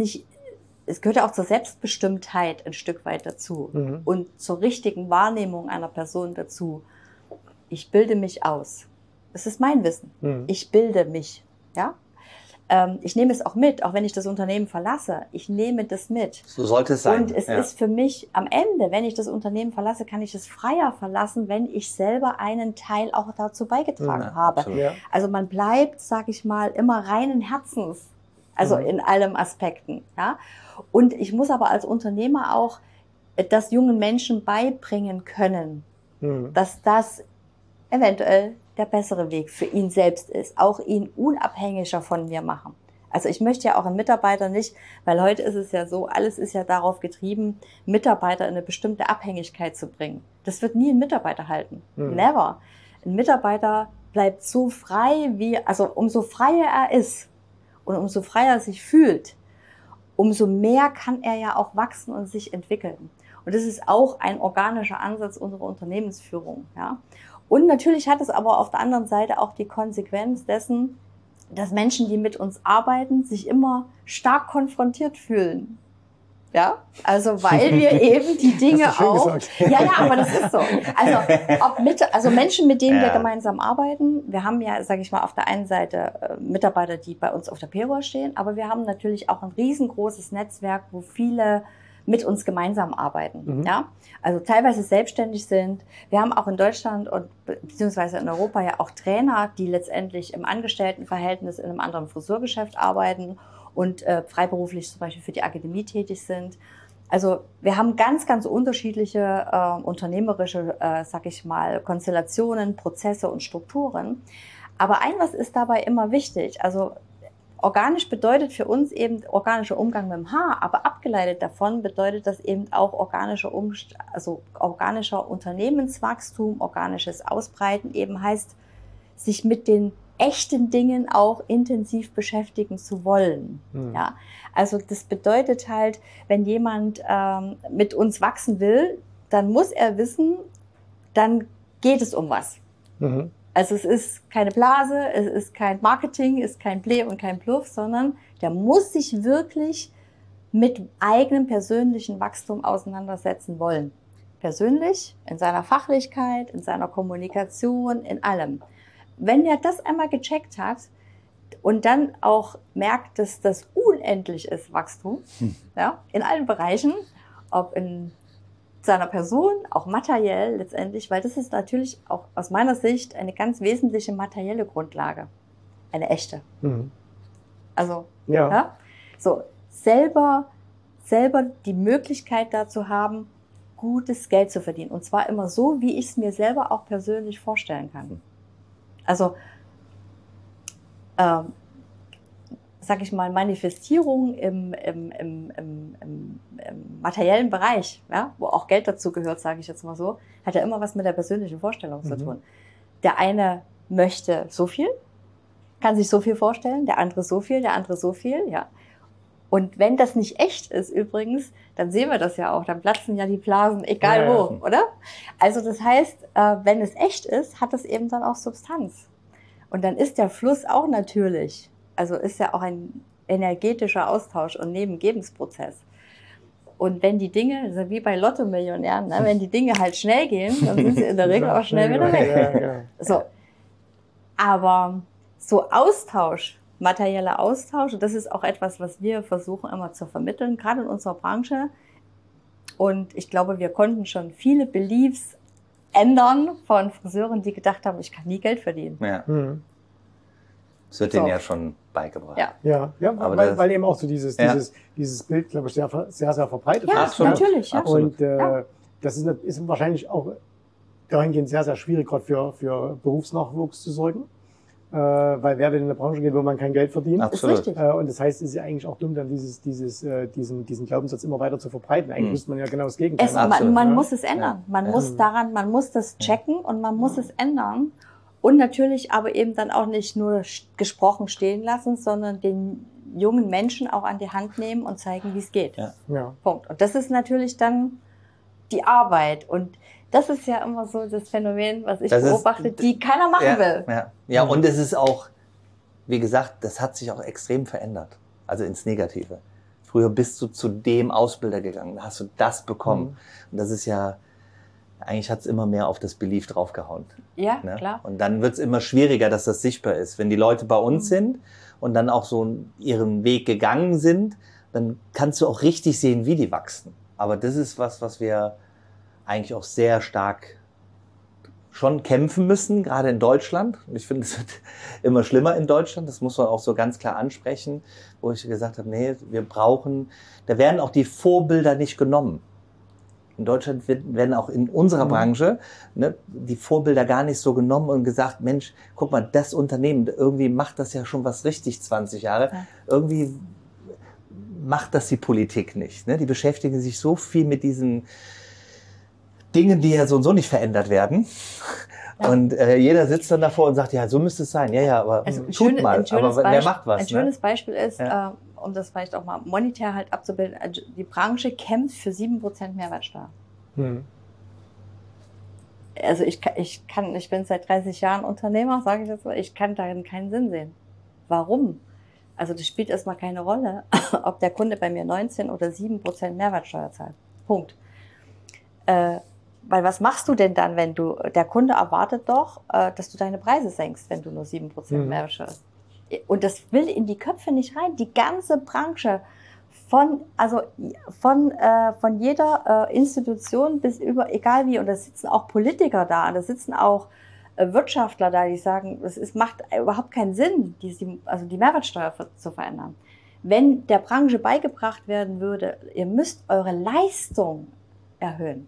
es gehört ja auch zur Selbstbestimmtheit ein Stück weit dazu und zur richtigen Wahrnehmung einer Person dazu. Ich bilde mich aus. Das ist mein Wissen. Ich bilde mich, ja. Ich nehme es auch mit, auch wenn ich das Unternehmen verlasse. Ich nehme das mit. So sollte es sein. Und es ist für mich am Ende, wenn ich das Unternehmen verlasse, kann ich es freier verlassen, wenn ich selber einen Teil auch dazu beigetragen habe. Ja. Also man bleibt, sag ich mal, immer reinen Herzens, also in allen Aspekten. Ja? Und ich muss aber als Unternehmer auch das jungen Menschen beibringen können, dass das eventuell der bessere Weg für ihn selbst ist, auch ihn unabhängiger von mir machen. Also ich möchte ja auch einen Mitarbeiter nicht, weil heute ist es ja so, alles ist ja darauf getrieben, Mitarbeiter in eine bestimmte Abhängigkeit zu bringen. Das wird nie ein Mitarbeiter halten. Never. Ein Mitarbeiter bleibt so frei, umso freier er ist und umso freier er sich fühlt, umso mehr kann er ja auch wachsen und sich entwickeln. Und das ist auch ein organischer Ansatz unserer Unternehmensführung, ja. Und natürlich hat es aber auf der anderen Seite auch die Konsequenz dessen, dass Menschen, die mit uns arbeiten, sich immer stark konfrontiert fühlen. Ja, also weil wir eben die Dinge auch. Ja, aber das ist so. Also Menschen, mit denen wir gemeinsam arbeiten, wir haben ja, sage ich mal, auf der einen Seite Mitarbeiter, die bei uns auf der Payroll stehen, aber wir haben natürlich auch ein riesengroßes Netzwerk, wo viele mit uns gemeinsam arbeiten, ja, also teilweise selbstständig sind. Wir haben auch in Deutschland und beziehungsweise in Europa ja auch Trainer, die letztendlich im Angestelltenverhältnis in einem anderen Friseurgeschäft arbeiten und freiberuflich zum Beispiel für die Akademie tätig sind. Also wir haben ganz, ganz unterschiedliche unternehmerische, sag ich mal, Konstellationen, Prozesse und Strukturen. Aber was ist dabei immer wichtig, also organisch bedeutet für uns eben organischer Umgang mit dem Haar, aber abgeleitet davon bedeutet das eben auch organischer Unternehmenswachstum, organisches Ausbreiten eben heißt, sich mit den echten Dingen auch intensiv beschäftigen zu wollen. Ja, also das bedeutet halt, wenn jemand mit uns wachsen will, dann muss er wissen, dann geht es um was. Also es ist keine Blase, es ist kein Marketing, es ist kein Play und kein Bluff, sondern der muss sich wirklich mit eigenem persönlichen Wachstum auseinandersetzen wollen. Persönlich, in seiner Fachlichkeit, in seiner Kommunikation, in allem. Wenn er das einmal gecheckt hat und dann auch merkt, dass das unendlich ist, Wachstum, ja, in allen Bereichen, ob in seiner Person, auch materiell letztendlich, weil das ist natürlich auch aus meiner Sicht eine ganz wesentliche materielle Grundlage. Eine echte. Also, ja, so, selber die Möglichkeit dazu haben, gutes Geld zu verdienen. Und zwar immer so, wie ich es mir selber auch persönlich vorstellen kann. Also, sag ich mal, Manifestierung im materiellen Bereich, ja, wo auch Geld dazu gehört, sage ich jetzt mal so, hat ja immer was mit der persönlichen Vorstellung zu tun. Der eine möchte so viel, kann sich so viel vorstellen, der andere so viel, ja. Und wenn das nicht echt ist übrigens, dann sehen wir das ja auch, dann platzen ja die Blasen, egal wo, oder? Also das heißt, wenn es echt ist, hat es eben dann auch Substanz. Und dann ist der Fluss auch natürlich. Also ist ja auch ein energetischer Austausch und Nebengebensprozess. Und wenn die Dinge, also wie bei Lotto-Millionären, ne, wenn die Dinge halt schnell gehen, dann sind sie in der Regel auch schnell wieder weg. Ja. So. Aber so Austausch, materieller Austausch, und das ist auch etwas, was wir versuchen immer zu vermitteln, gerade in unserer Branche. Und ich glaube, wir konnten schon viele Beliefs ändern von Friseuren, die gedacht haben, ich kann nie Geld verdienen. Ja. Es wird denen ja schon beigebracht. Ja, aber weil eben auch so dieses Bild, glaube ich, sehr, sehr, sehr verbreitet ist. Ja, natürlich. Ja. Und das ist wahrscheinlich auch dahingehend sehr, sehr schwierig, gerade für Berufsnachwuchs zu sorgen. Weil wer will in eine Branche gehen, wo man kein Geld verdient? Absolut. Ist richtig. Und das heißt, es ist ja eigentlich auch dumm, dann diesen Glaubenssatz immer weiter zu verbreiten. Eigentlich müsste man ja genau das Gegenteil Man muss es ändern. Man muss das checken und man muss es ändern. Und natürlich aber eben dann auch nicht nur gesprochen stehen lassen, sondern den jungen Menschen auch an die Hand nehmen und zeigen, wie es geht. Ja. Punkt. Und das ist natürlich dann die Arbeit. Und das ist ja immer so das Phänomen, was ich beobachte, die keiner machen will. Ja, und es ist auch, wie gesagt, das hat sich auch extrem verändert. Also ins Negative. Früher bist du zu dem Ausbilder gegangen, da hast du das bekommen. Und das ist ja, eigentlich hat es immer mehr auf das Belief draufgehauen. Ja, klar. Und dann wird es immer schwieriger, dass das sichtbar ist. Wenn die Leute bei uns sind und dann auch so ihren Weg gegangen sind, dann kannst du auch richtig sehen, wie die wachsen. Aber das ist was wir eigentlich auch sehr stark schon kämpfen müssen, gerade in Deutschland. Ich finde, es wird immer schlimmer in Deutschland. Das muss man auch so ganz klar ansprechen, wo ich gesagt habe, nee, da werden auch die Vorbilder nicht genommen. In Deutschland werden auch in unserer Branche die Vorbilder gar nicht so genommen und gesagt, Mensch, guck mal, das Unternehmen, irgendwie macht das ja schon was richtig 20 Jahre. Ja. Irgendwie macht das die Politik nicht. Ne? Die beschäftigen sich so viel mit diesen Dingen, die ja so und so nicht verändert werden. Ja. Und jeder sitzt dann davor und sagt, ja, so müsste es sein. Ja, aber tut mal. Aber wer macht was? Ein schönes Beispiel ist, um das vielleicht auch mal monetär halt abzubilden, die Branche kämpft für 7% Mehrwertsteuer. Also ich bin seit 30 Jahren Unternehmer, sage ich jetzt mal, ich kann darin keinen Sinn sehen. Warum? Also das spielt erstmal keine Rolle, ob der Kunde bei mir 19 oder 7% Mehrwertsteuer zahlt. Punkt. Weil was machst du denn dann, wenn der Kunde erwartet doch, dass du deine Preise senkst, wenn du nur 7% Mehrwertsteuer hast. Und das will in die Köpfe nicht rein. Die ganze Branche von jeder Institution bis über, egal wie, und da sitzen auch Politiker da, da sitzen auch Wirtschaftler da, die sagen, macht überhaupt keinen Sinn, die Mehrwertsteuer zu verändern. Wenn der Branche beigebracht werden würde, ihr müsst eure Leistung erhöhen.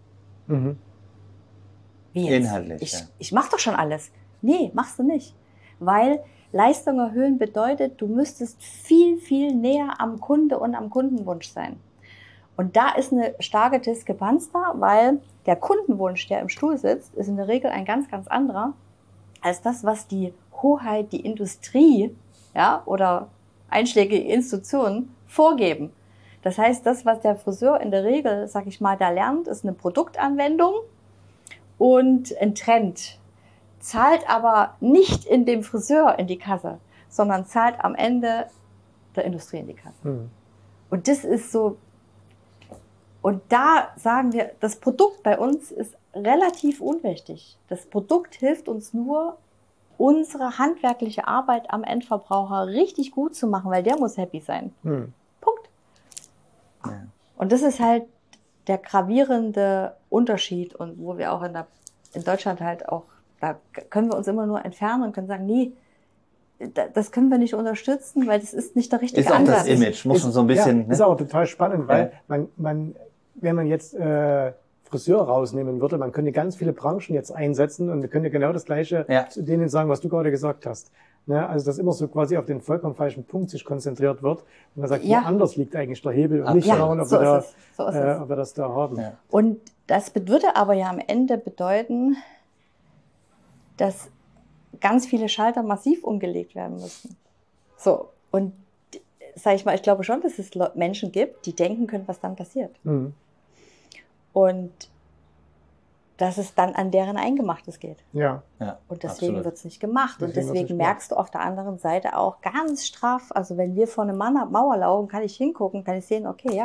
Wie jetzt? Inhaltlich. Ich mach doch schon alles. Nee, machst du nicht. Weil Leistung erhöhen bedeutet, du müsstest viel, viel näher am Kunde und am Kundenwunsch sein. Und da ist eine starke Diskrepanz da, weil der Kundenwunsch, der im Stuhl sitzt, ist in der Regel ein ganz, ganz anderer als das, was die Hoheit, die Industrie, oder einschlägige Institutionen vorgeben. Das heißt, das, was der Friseur in der Regel, sag ich mal, da lernt, ist eine Produktanwendung und ein Trend. Zahlt aber nicht in dem Friseur in die Kasse, sondern zahlt am Ende der Industrie in die Kasse. Und das ist so, und da sagen wir, das Produkt bei uns ist relativ unwichtig. Das Produkt hilft uns nur, unsere handwerkliche Arbeit am Endverbraucher richtig gut zu machen, weil der muss happy sein. Punkt. Ja. Und das ist halt der gravierende Unterschied und wo wir auch in Deutschland halt auch, da können wir uns immer nur entfernen und können sagen, nee, das können wir nicht unterstützen, weil das ist nicht der richtige Ansatz. Ist auch das Image, muss man so ein bisschen... Ja, ist auch total spannend, weil wenn man jetzt Friseur rausnehmen würde, man könnte ganz viele Branchen jetzt einsetzen und wir können ja genau das Gleiche zu denen sagen, was du gerade gesagt hast. Ne? Also dass immer so quasi auf den vollkommen falschen Punkt sich konzentriert wird und man sagt, woanders liegt eigentlich der Hebel und nicht schauen, ob wir das da haben. Ja. Und das würde aber ja am Ende bedeuten, dass ganz viele Schalter massiv umgelegt werden müssen. So, und sag ich mal, ich glaube schon, dass es Menschen gibt, die denken können, was dann passiert. Und dass es dann an deren Eingemachtes geht. Ja. Und deswegen wird es nicht gemacht. Und deswegen merkst du auf der anderen Seite auch ganz straff, also wenn wir vor einer Mauer laufen, kann ich hingucken, kann ich sehen, okay,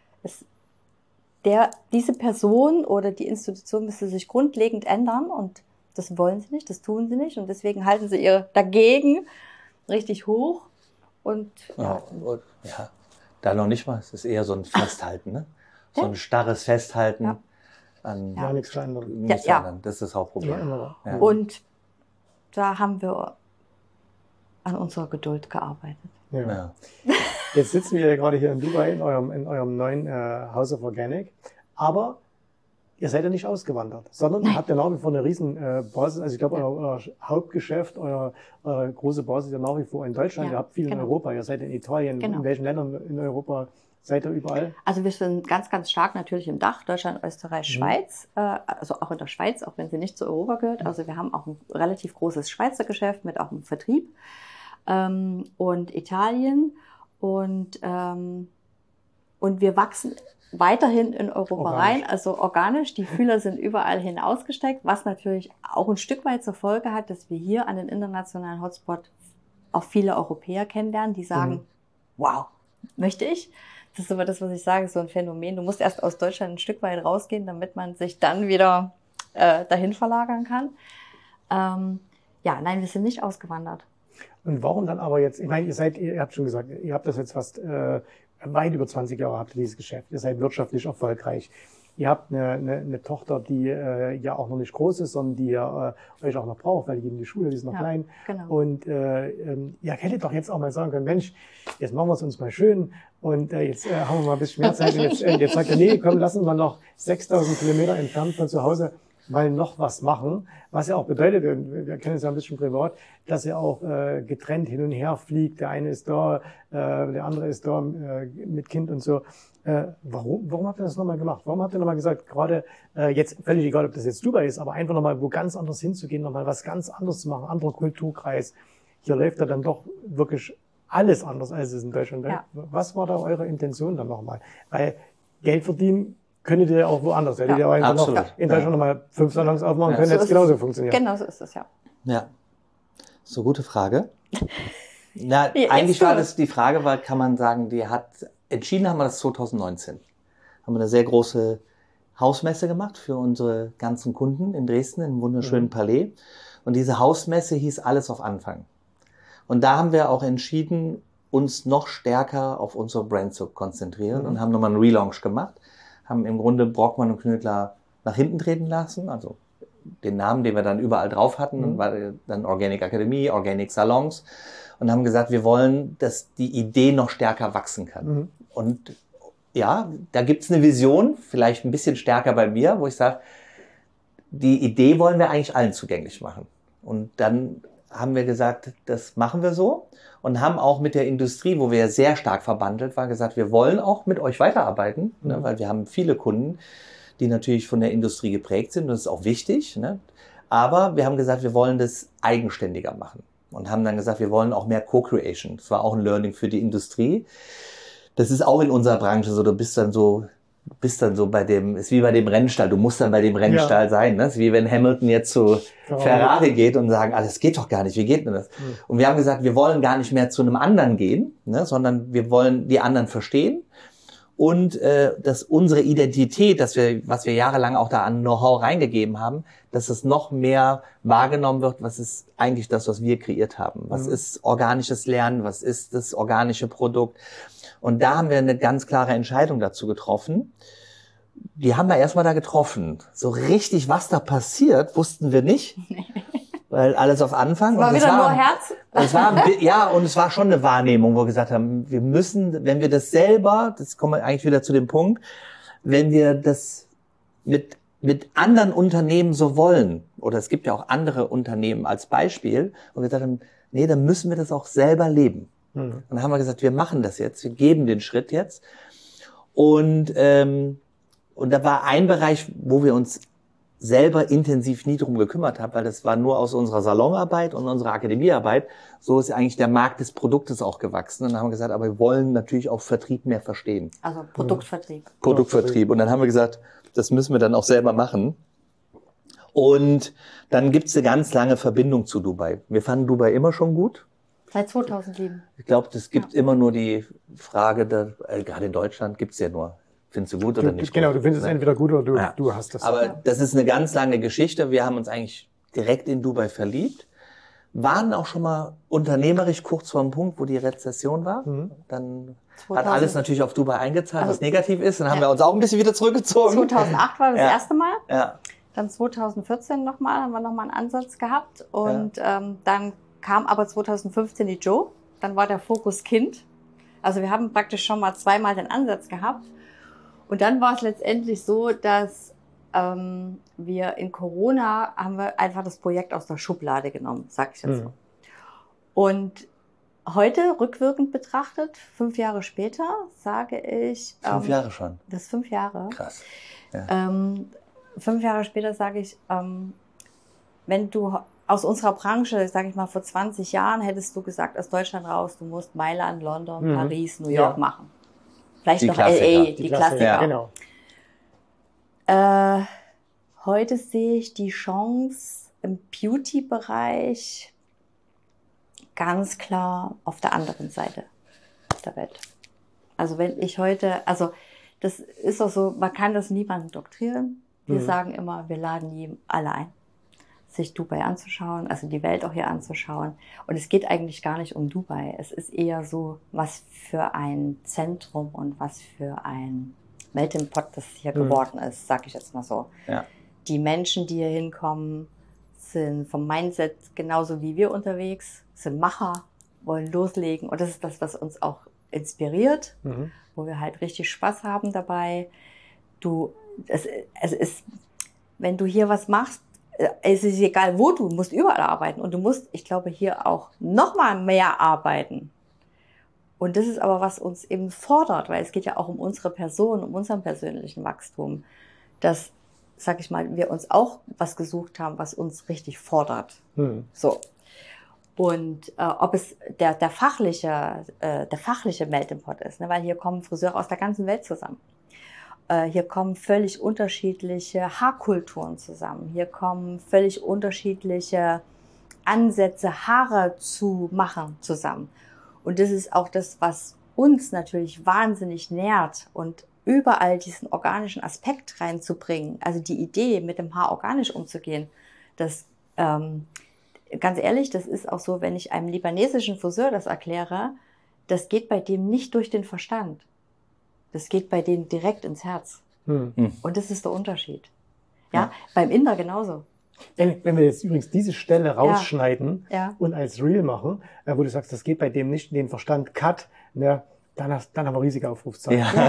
diese Person oder die Institution müsste sich grundlegend ändern und das wollen sie nicht, das tun sie nicht und deswegen halten sie ihre dagegen richtig hoch und da noch nicht mal, es ist eher so ein Festhalten, ne? So ein starres Festhalten an nichts verändern. Das ist das Hauptproblem. Und da haben wir an unserer Geduld gearbeitet. Ja. Jetzt sitzen wir ja gerade hier in Dubai in eurem neuen House of Organic, aber ihr seid ja nicht ausgewandert, sondern ihr habt ja nach wie vor eine riesen Basis. Also ich glaube, euer Hauptgeschäft, eure große Basis ist ja nach wie vor in Deutschland. Ihr habt viel in Europa. Ihr seid in Italien. In welchen Ländern in Europa seid ihr überall? Also wir sind ganz, ganz stark natürlich im Dach, Deutschland, Österreich, Schweiz. Also auch in der Schweiz, auch wenn sie nicht zu Europa gehört. Also wir haben auch ein relativ großes Schweizer Geschäft mit auch einem Vertrieb. Und Italien. Und wir wachsen weiterhin in Europa rein, also organisch. Die Fühler sind überall hin ausgesteckt, was natürlich auch ein Stück weit zur Folge hat, dass wir hier an den internationalen Hotspot auch viele Europäer kennenlernen, die sagen, wow, möchte ich? Das ist aber das, was ich sage, so ein Phänomen. Du musst erst aus Deutschland ein Stück weit rausgehen, damit man sich dann wieder dahin verlagern kann. Nein, wir sind nicht ausgewandert. Und warum dann aber jetzt, ich meine, ihr habt schon gesagt, ihr habt das jetzt fast weit über 20 Jahre habt ihr dieses Geschäft. Ihr seid wirtschaftlich erfolgreich. Ihr habt eine Tochter, die ja auch noch nicht groß ist, sondern die euch auch noch braucht, weil die geht in die Schule, die ist noch klein. Genau. Und ihr hättet doch jetzt auch mal sagen können, Mensch, jetzt machen wir es uns mal schön und jetzt haben wir mal ein bisschen mehr Zeit. Und jetzt sagt ihr, nee, komm, lassen wir noch 6.000 Kilometer entfernt von zu Hause mal noch was machen, was ja auch bedeutet, wir kennen es ja ein bisschen privat, dass ihr auch getrennt hin und her fliegt, der eine ist da, der andere ist da mit Kind und so. Warum habt ihr das nochmal gemacht? Warum habt ihr nochmal gesagt, gerade jetzt, völlig egal, ob das jetzt Dubai ist, aber einfach nochmal wo ganz anders hinzugehen, nochmal was ganz anderes zu machen, anderer Kulturkreis. Hier läuft ja dann doch wirklich alles anders, als es in Deutschland läuft. Was war da eure Intention dann nochmal? Weil Geld verdienen könntet ihr auch woanders. Hättet ihr auch einfach noch in Deutschland nochmal 5 Salons aufmachen können, hätte es genauso funktioniert. Genau so ist es, Ja. So, gute Frage. Na, eigentlich war das die Frage, weil kann man sagen, entschieden haben wir das 2019. Haben wir eine sehr große Hausmesse gemacht für unsere ganzen Kunden in Dresden, im wunderschönen Palais. Und diese Hausmesse hieß Alles auf Anfang. Und da haben wir auch entschieden, uns noch stärker auf unsere Brand zu konzentrieren und haben nochmal einen Relaunch gemacht. Haben im Grunde Brockmann und Knödler nach hinten treten lassen, also den Namen, den wir dann überall drauf hatten, war dann Organic Akademie, Organic Salons und haben gesagt, wir wollen, dass die Idee noch stärker wachsen kann. Und ja, da gibt's eine Vision, vielleicht ein bisschen stärker bei mir, wo ich sage, die Idee wollen wir eigentlich allen zugänglich machen. Und dann haben wir gesagt, das machen wir so. Und haben auch mit der Industrie, wo wir sehr stark verbandelt waren, gesagt, wir wollen auch mit euch weiterarbeiten, ne, weil wir haben viele Kunden, die natürlich von der Industrie geprägt sind. Das ist auch wichtig. Ne? Aber wir haben gesagt, wir wollen das eigenständiger machen. Und haben dann gesagt, wir wollen auch mehr Co-Creation. Das war auch ein Learning für die Industrie. Das ist auch in unserer Branche so. Du bist dann so bei dem, ist wie bei dem Rennstall. Du musst dann bei dem Rennstall sein. Ne? Das ist wie wenn Hamilton jetzt zu Ferrari geht und sagen, das geht doch gar nicht. Wie geht denn das? Und wir haben gesagt, wir wollen gar nicht mehr zu einem anderen gehen, ne? Sondern wir wollen die anderen verstehen. Und dass unsere Identität, was wir jahrelang auch da an Know-how reingegeben haben, dass es noch mehr wahrgenommen wird, was ist eigentlich das, was wir kreiert haben? Was ist organisches Lernen? Was ist das organische Produkt? Und da haben wir eine ganz klare Entscheidung dazu getroffen. Die haben wir erstmal da getroffen. So richtig, was da passiert, wussten wir nicht. Weil alles auf Anfang. Es war wieder nur Herz. Und es war schon eine Wahrnehmung, wo wir gesagt haben, wir müssen, wenn wir das selber, das kommen wir eigentlich wieder zu dem Punkt, wenn wir das mit anderen Unternehmen so wollen, oder es gibt ja auch andere Unternehmen als Beispiel, wo wir gesagt haben, nee, dann müssen wir das auch selber leben. Und dann haben wir gesagt, wir machen das jetzt, wir geben den Schritt jetzt. Und da war ein Bereich, wo wir uns selber intensiv nie drum gekümmert haben, weil das war nur aus unserer Salonarbeit und unserer Akademiearbeit. So ist eigentlich der Markt des Produktes auch gewachsen. Und dann haben wir gesagt, aber wir wollen natürlich auch Vertrieb mehr verstehen. Also Produktvertrieb. Produktvertrieb. Und dann haben wir gesagt, das müssen wir dann auch selber machen. Und dann gibt's eine ganz lange Verbindung zu Dubai. Wir fanden Dubai immer schon gut. Seit 2007. Ich glaube, es gibt immer nur die Frage, gerade in Deutschland gibt's ja nur, findest du gut oder nicht? Genau, du findest es entweder gut oder du hast das. Aber das ist eine ganz lange Geschichte. Wir haben uns eigentlich direkt in Dubai verliebt, waren auch schon mal unternehmerisch kurz vor dem Punkt, wo die Rezession war. Dann hat alles natürlich auf Dubai eingezahlt, was negativ ist. Dann haben wir uns auch ein bisschen wieder zurückgezogen. 2008 war das erste Mal. Ja. Dann 2014 haben wir nochmal einen Ansatz gehabt. Und dann kam aber 2015 die Jo, dann war der Fokus Kind. Also wir haben praktisch schon mal zweimal den Ansatz gehabt. Und dann war es letztendlich so, dass wir in Corona haben wir einfach das Projekt aus der Schublade genommen, sag ich jetzt so. Und heute, rückwirkend betrachtet, 5 Jahre später, sage ich... 5 Jahre schon? Das ist 5 Jahre. Krass. Ja. 5 Jahre später sage ich, wenn du aus unserer Branche, sage ich mal, vor 20 Jahren hättest du gesagt, aus Deutschland raus, du musst Mailand, London, Paris, New York machen. Vielleicht die noch Klassiker. LA, die Klassiker. Ja, genau. Heute sehe ich die Chance im Beauty-Bereich ganz klar auf der anderen Seite der Welt. Also wenn ich heute, also das ist auch so, man kann das niemandem doktrieren. Wir sagen immer, wir laden alle ein, sich Dubai anzuschauen, also die Welt auch hier anzuschauen. Und es geht eigentlich gar nicht um Dubai. Es ist eher so, was für ein Zentrum und was für ein Melting Pot das hier geworden ist, sag ich jetzt mal so. Ja. Die Menschen, die hier hinkommen, sind vom Mindset genauso wie wir unterwegs, sind Macher, wollen loslegen. Und das ist das, was uns auch inspiriert, wo wir halt richtig Spaß haben dabei. Es ist, wenn du hier was machst, es ist egal wo, du musst überall arbeiten. Und du musst, ich glaube, hier auch noch mal mehr arbeiten. Und das ist aber, was uns eben fordert, weil es geht ja auch um unsere Person, um unseren persönlichen Wachstum, dass, sag ich mal, wir uns auch was gesucht haben, was uns richtig fordert. So. Und ob es der fachliche Melting Pot ist, ne? Weil hier kommen Friseure aus der ganzen Welt zusammen. Hier kommen völlig unterschiedliche Haarkulturen zusammen. Hier kommen völlig unterschiedliche Ansätze, Haare zu machen zusammen. Und das ist auch das, was uns natürlich wahnsinnig nährt und überall diesen organischen Aspekt reinzubringen. Also die Idee, mit dem Haar organisch umzugehen, das, ganz ehrlich, das ist auch so, wenn ich einem libanesischen Friseur das erkläre, das geht bei dem nicht durch den Verstand. Das geht bei denen direkt ins Herz. Und das ist der Unterschied. Ja, beim Inder genauso. Wenn wir jetzt übrigens diese Stelle rausschneiden und als Reel machen, wo du sagst, das geht bei dem nicht in den Verstand, Cut, ne, dann haben wir riesige Aufrufzahlen. Ja.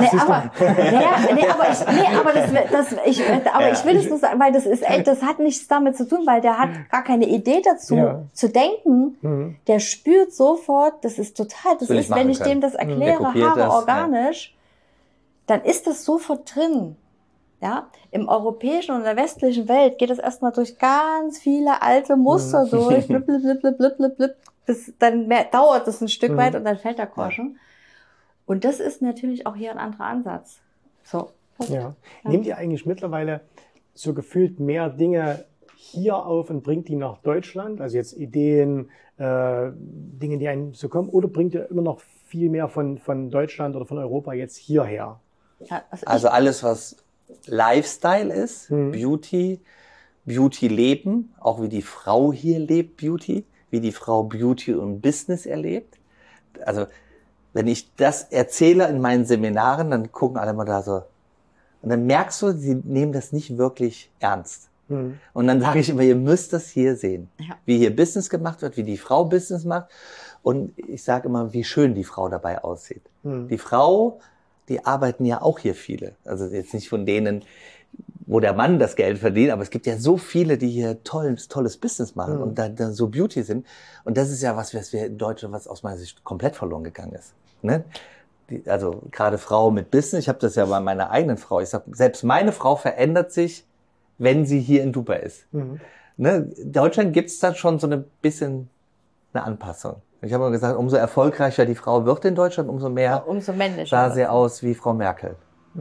Ich will es nur sagen, weil das hat nichts damit zu tun, weil der hat gar keine Idee dazu zu denken. Der spürt sofort, das ist, wenn ich dem das erkläre, Haare organisch, dann ist das sofort drin. Ja, im europäischen und der westlichen Welt geht es erstmal durch ganz viele alte Muster durch, blip, blip, blip, blip, blip, blip, blip, bis dann dauert es ein Stück weit und dann fällt der Groschen. Und das ist natürlich auch hier ein anderer Ansatz. So. Ja. Nehmt ihr eigentlich mittlerweile so gefühlt mehr Dinge hier auf und bringt die nach Deutschland? Also jetzt Ideen, Dinge, die einem so kommen, oder bringt ihr immer noch viel mehr von Deutschland oder von Europa jetzt hierher? Ja, also alles, was Lifestyle ist, Beauty leben, auch wie die Frau hier lebt, Beauty, wie die Frau Beauty und Business erlebt. Also wenn ich das erzähle in meinen Seminaren, dann gucken alle mal da so. Und dann merkst du, sie nehmen das nicht wirklich ernst. Und dann sage ich immer, ihr müsst das hier sehen. Ja. Wie hier Business gemacht wird, wie die Frau Business macht. Und ich sage immer, wie schön die Frau dabei aussieht. Die Frau, die arbeiten ja auch hier viele. Also jetzt nicht von denen, wo der Mann das Geld verdient, aber es gibt ja so viele, die hier tolles Business machen und da so Beauty sind. Und das ist ja was wir in Deutschland, was aus meiner Sicht komplett verloren gegangen ist. Ne? Also gerade Frau mit Business, ich habe das ja bei meiner eigenen Frau. Ich sag, selbst meine Frau verändert sich, wenn sie hier in Dubai ist. Ne? In Deutschland gibt's da schon so ein bisschen eine Anpassung. Ich habe mal gesagt, umso erfolgreicher die Frau wird in Deutschland, umso mehr umso männlicher sah sie aus wie Frau Merkel.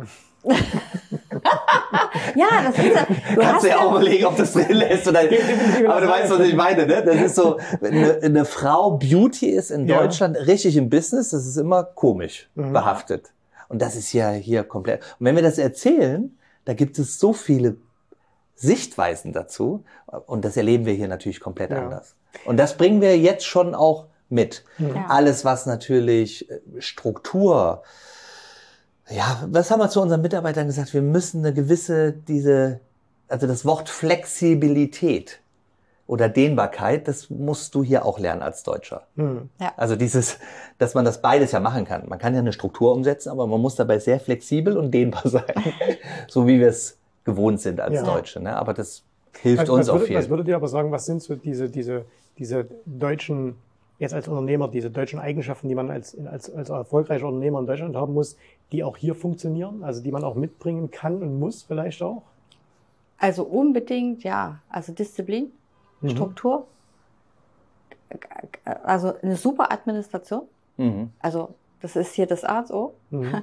Ja, das ist ja. Kannst du ja auch überlegen, ob das drin ist oder. Aber du weißt, was ich meine, ne? Das ist so, wenn eine Frau Beauty ist in Deutschland, richtig im Business, das ist immer komisch behaftet. Und das ist ja hier komplett. Und wenn wir das erzählen, da gibt es so viele Sichtweisen dazu. Und das erleben wir hier natürlich komplett anders. Und das bringen wir jetzt schon auch mit. Ja. Alles, was natürlich Struktur, was haben wir zu unseren Mitarbeitern gesagt? Wir müssen eine gewisse, also das Wort Flexibilität, oder Dehnbarkeit, das musst du hier auch lernen als Deutscher. Ja. Also dass man das beides ja machen kann. Man kann ja eine Struktur umsetzen, aber man muss dabei sehr flexibel und dehnbar sein. So wie wir es gewohnt sind als Deutsche. Ne? Aber das hilft uns auch viel. Was würdet ihr aber sagen, was sind so diese deutschen, jetzt als Unternehmer, diese deutschen Eigenschaften, die man als erfolgreicher Unternehmer in Deutschland haben muss, die auch hier funktionieren? Also die man auch mitbringen kann und muss vielleicht auch? Also unbedingt, ja. Also Disziplin, Struktur, also eine super Administration. Also das ist hier das A und O.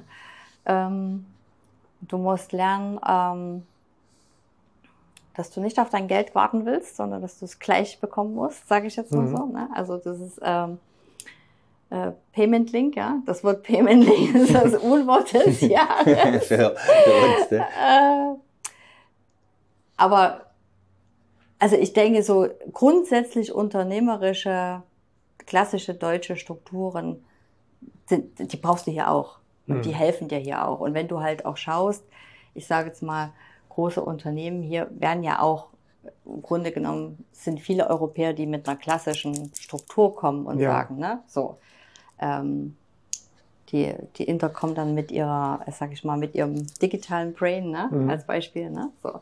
Du musst lernen, dass du nicht auf dein Geld warten willst, sondern dass du es gleich bekommen musst, sage ich jetzt mal so. Ne? Also das ist Payment Link, ja. Das Wort Payment Link ist das Unwort des Jahres. für uns, ne? Aber also ich denke, so grundsätzlich unternehmerische, klassische deutsche Strukturen, die brauchst du hier auch. Und die helfen dir hier auch. Und wenn du halt auch schaust, ich sage jetzt mal, große Unternehmen hier werden ja auch, im Grunde genommen sind viele Europäer, die mit einer klassischen Struktur kommen und sagen, ne, so, die Inder kommen dann mit ihrer, sag ich mal, mit ihrem digitalen Brain, ne, als Beispiel, ne, so.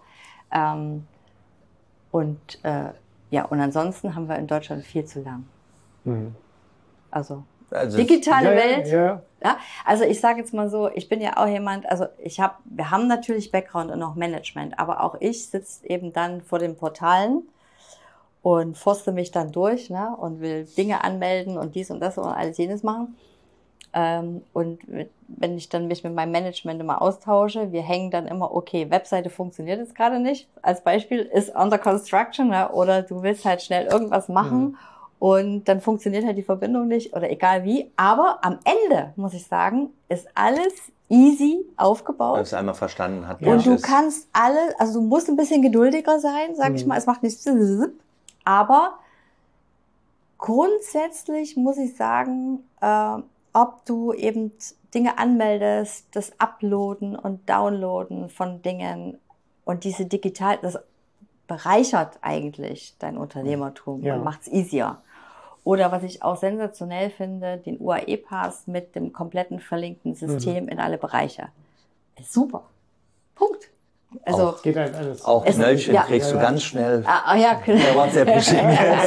Und ansonsten haben wir in Deutschland viel zu lernen. Also digitale Welt. Ja, also ich sage jetzt mal so, ich bin ja auch jemand, also wir haben natürlich Background und auch Management, aber auch ich sitze eben dann vor den Portalen und forste mich dann durch, ne, und will Dinge anmelden und dies und das und alles jenes machen. Und wenn ich dann mich mit meinem Management immer austausche, wir hängen dann immer, okay, Webseite funktioniert jetzt gerade nicht, als Beispiel ist under construction, ne, oder du willst halt schnell irgendwas machen und dann funktioniert halt die Verbindung nicht oder egal wie. Aber am Ende, muss ich sagen, ist alles easy aufgebaut. Weil es einmal verstanden hat. Und du kannst alles, also du musst ein bisschen geduldiger sein, sag ich mal, es macht nicht, aber grundsätzlich muss ich sagen, ob du eben Dinge anmeldest, das Uploaden und Downloaden von Dingen und diese das bereichert eigentlich dein Unternehmertum und macht's easier. Oder was ich auch sensationell finde, den UAE-Pass mit dem kompletten verlinkten System in alle Bereiche. Ist super. Punkt. Also geht halt alles. Auch Knöllchen kriegst du ganz schnell per WhatsApp geschickt.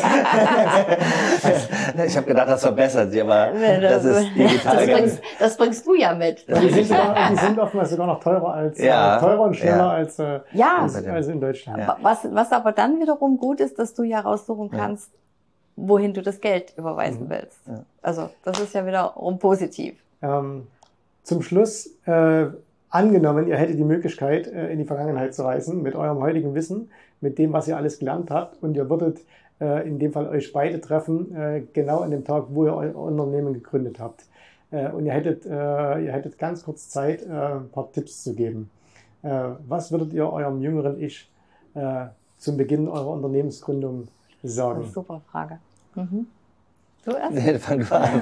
Ich habe gedacht, das verbessert sie, aber das ist digital. Das bringst du ja mit. Die sind oftmals sogar noch teurer als teurer und schneller als in Deutschland. Ja. Was aber dann wiederum gut ist, dass du ja raussuchen kannst, wohin du das Geld überweisen willst. Ja. Also das ist ja wiederum positiv. Zum Schluss, angenommen, ihr hättet die Möglichkeit, in die Vergangenheit zu reisen, mit eurem heutigen Wissen, mit dem, was ihr alles gelernt habt, und ihr würdet in dem Fall euch beide treffen, genau an dem Tag, wo ihr euer Unternehmen gegründet habt. Und ihr hättet ganz kurz Zeit, ein paar Tipps zu geben. Was würdet ihr eurem jüngeren Ich zum Beginn eurer Unternehmensgründung sagen? Das ist eine super Frage. Du erst? Fang du an.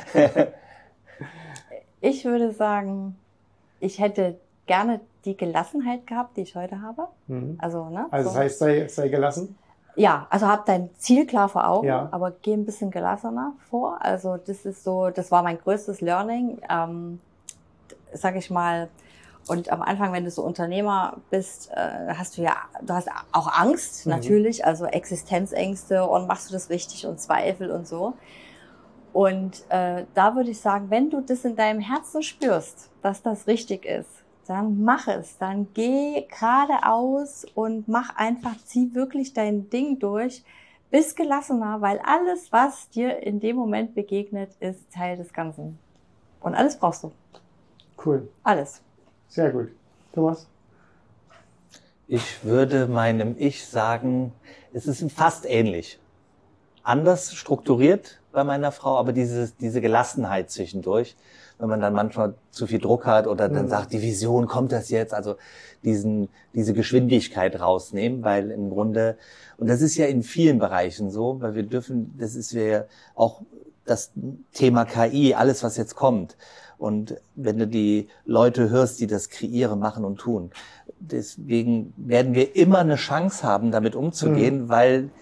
Ich würde sagen, ich hätte gerne die Gelassenheit gehabt, die ich heute habe. Also, ne? Also das heißt, sei gelassen? Ja, also hab dein Ziel klar vor Augen, aber geh ein bisschen gelassener vor. Also das war mein größtes Learning, sag ich mal. Und am Anfang, wenn du so Unternehmer bist, hast du auch Angst, natürlich, also Existenzängste und machst du das richtig und Zweifel und so. Und da würde ich sagen, wenn du das in deinem Herzen spürst, dass das richtig ist, dann mach es. Dann geh geradeaus und zieh wirklich dein Ding durch. Bist gelassener, weil alles, was dir in dem Moment begegnet, ist Teil des Ganzen. Und alles brauchst du. Cool. Alles. Sehr gut. Thomas? Ich würde meinem Ich sagen, es ist fast ähnlich. Anders strukturiert bei meiner Frau, aber diese Gelassenheit zwischendurch, wenn man dann manchmal zu viel Druck hat oder dann sagt, die Vision, kommt das jetzt? Also diese Geschwindigkeit rausnehmen, weil im Grunde, und das ist ja in vielen Bereichen so, weil das ist ja auch das Thema KI, alles was jetzt kommt. Und wenn du die Leute hörst, die das kreieren, machen und tun, deswegen werden wir immer eine Chance haben, damit umzugehen, weil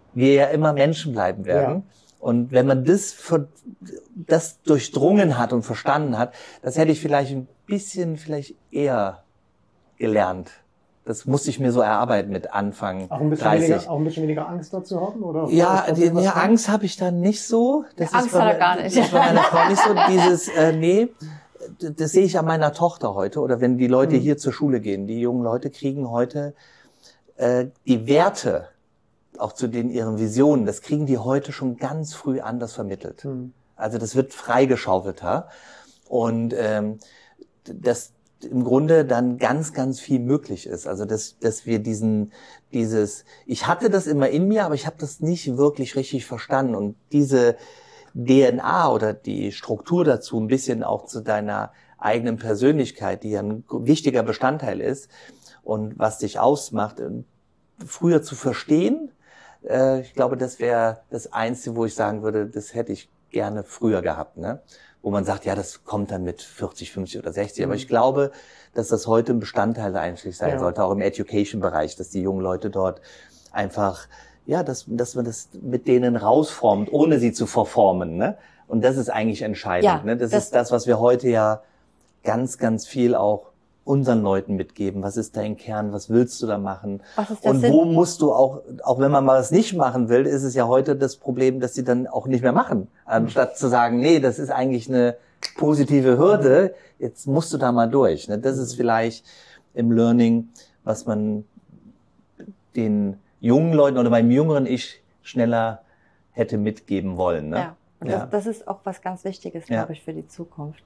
wir ja immer Menschen bleiben werden. Ja. Und wenn man das durchdrungen hat und verstanden hat, das hätte ich vielleicht ein bisschen eher gelernt. Das musste ich mir so erarbeiten mit Anfang auch ein bisschen 30. Auch ein bisschen weniger Angst dazu haben? Oder ja, Angst habe ich dann nicht so. Angst hat er gar nicht. Das war meiner Frau nicht so. Dieses, nee, das sehe ich an meiner Tochter heute. Oder wenn die Leute hier zur Schule gehen. Die jungen Leute kriegen heute die Werte, auch zu ihren Visionen, das kriegen die heute schon ganz früh anders vermittelt. Also das wird freigeschaufelter. Und das im Grunde dann ganz, ganz viel möglich ist. Also dass wir ich hatte das immer in mir, aber ich habe das nicht wirklich richtig verstanden. Und diese DNA oder die Struktur dazu, ein bisschen auch zu deiner eigenen Persönlichkeit, die ja ein wichtiger Bestandteil ist und was dich ausmacht, früher zu verstehen, ich glaube, das wäre das Einzige, wo ich sagen würde, das hätte ich gerne früher gehabt, ne? Wo man sagt, ja, das kommt dann mit 40, 50 oder 60. Aber ich glaube, dass das heute ein Bestandteil eigentlich sein sollte, auch im Education-Bereich, dass die jungen Leute dort einfach, ja, dass man das mit denen rausformt, ohne sie zu verformen, ne? Und das ist eigentlich entscheidend, ne? Das ist das, was wir heute ja ganz, ganz viel auch unseren Leuten mitgeben. Was ist dein Kern? Was willst du da machen? Und wo musst du auch wenn man mal was nicht machen will, ist es ja heute das Problem, dass sie dann auch nicht mehr machen. Anstatt zu sagen, nee, das ist eigentlich eine positive Hürde, jetzt musst du da mal durch. Das ist vielleicht im Learning, was man den jungen Leuten oder meinem jüngeren Ich schneller hätte mitgeben wollen. Ne? Ja, und das ist auch was ganz Wichtiges, glaube ich, für die Zukunft.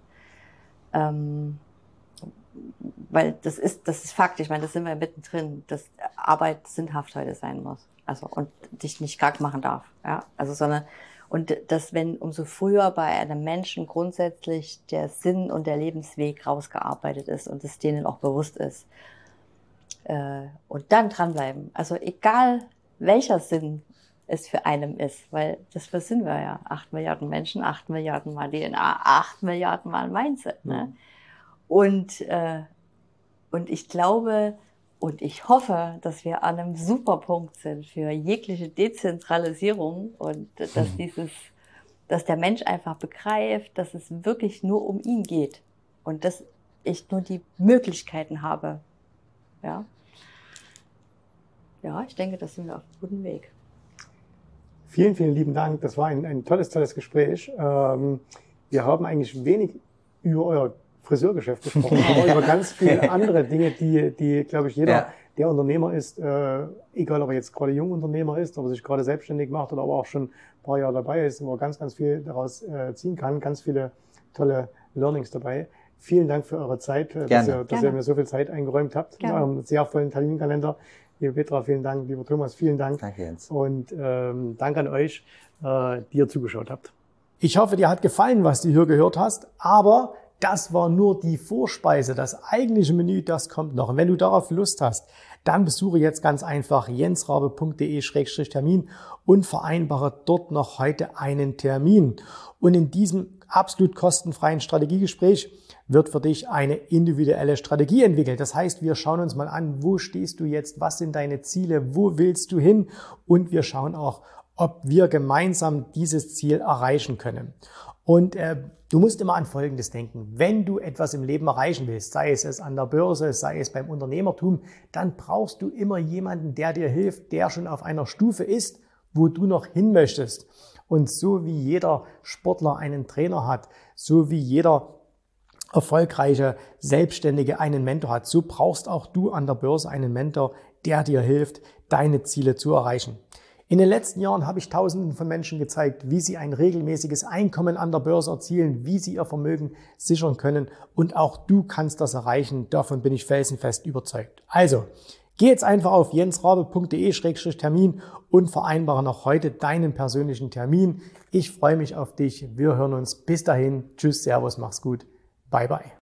Weil das ist Fakt, ich meine, das sind wir mittendrin, dass Arbeit sinnhaft heute sein muss. Also, und dich nicht krank machen darf, ja. Also, und dass wenn umso früher bei einem Menschen grundsätzlich der Sinn und der Lebensweg rausgearbeitet ist und es denen auch bewusst ist, und dann dranbleiben. Also, egal welcher Sinn es für einen ist, weil das sind wir ja. 8 Milliarden Menschen, 8 Milliarden mal DNA, 8 Milliarden mal Mindset, ne? Und ich glaube und ich hoffe, dass wir an einem super Punkt sind für jegliche Dezentralisierung und dass der Mensch einfach begreift, dass es wirklich nur um ihn geht und dass ich nur die Möglichkeiten habe. Ja. Ja, ich denke, das sind wir auf einem guten Weg. Vielen, vielen lieben Dank. Das war ein tolles Gespräch. Wir haben eigentlich wenig über euer Friseurgeschäft gesprochen, aber über ganz viele andere Dinge, die glaube ich, jeder, der Unternehmer ist, egal ob er jetzt gerade Jungunternehmer ist, ob er sich gerade selbstständig macht oder aber auch schon ein paar Jahre dabei ist, wo er ganz, ganz viel daraus ziehen kann. Ganz viele tolle Learnings dabei. Vielen Dank für eure Zeit, dass ihr mir so viel Zeit eingeräumt habt in eurem sehr vollen Terminkalender. Liebe Petra, vielen Dank. Lieber Thomas, vielen Dank. Danke, Jens. Und Dank an euch, die ihr zugeschaut habt. Ich hoffe, dir hat gefallen, was du hier gehört hast, aber das war nur die Vorspeise. Das eigentliche Menü, das kommt noch. Und wenn du darauf Lust hast, dann besuche jetzt ganz einfach jensrabe.de/termin und vereinbare dort noch heute einen Termin. Und in diesem absolut kostenfreien Strategiegespräch wird für dich eine individuelle Strategie entwickelt. Das heißt, wir schauen uns mal an, wo stehst du jetzt, was sind deine Ziele, wo willst du hin? Und wir schauen auch, ob wir gemeinsam dieses Ziel erreichen können. Und du musst immer an Folgendes denken. Wenn du etwas im Leben erreichen willst, sei es an der Börse, sei es beim Unternehmertum, dann brauchst du immer jemanden, der dir hilft, der schon auf einer Stufe ist, wo du noch hin möchtest. Und so wie jeder Sportler einen Trainer hat, so wie jeder erfolgreiche Selbstständige einen Mentor hat, so brauchst auch du an der Börse einen Mentor, der dir hilft, deine Ziele zu erreichen. In den letzten Jahren habe ich Tausenden von Menschen gezeigt, wie sie ein regelmäßiges Einkommen an der Börse erzielen, wie sie ihr Vermögen sichern können. Und auch du kannst das erreichen. Davon bin ich felsenfest überzeugt. Also, geh jetzt einfach auf jensrabe.de/termin und vereinbare noch heute deinen persönlichen Termin. Ich freue mich auf dich. Wir hören uns. Bis dahin. Tschüss, Servus, mach's gut. Bye, bye.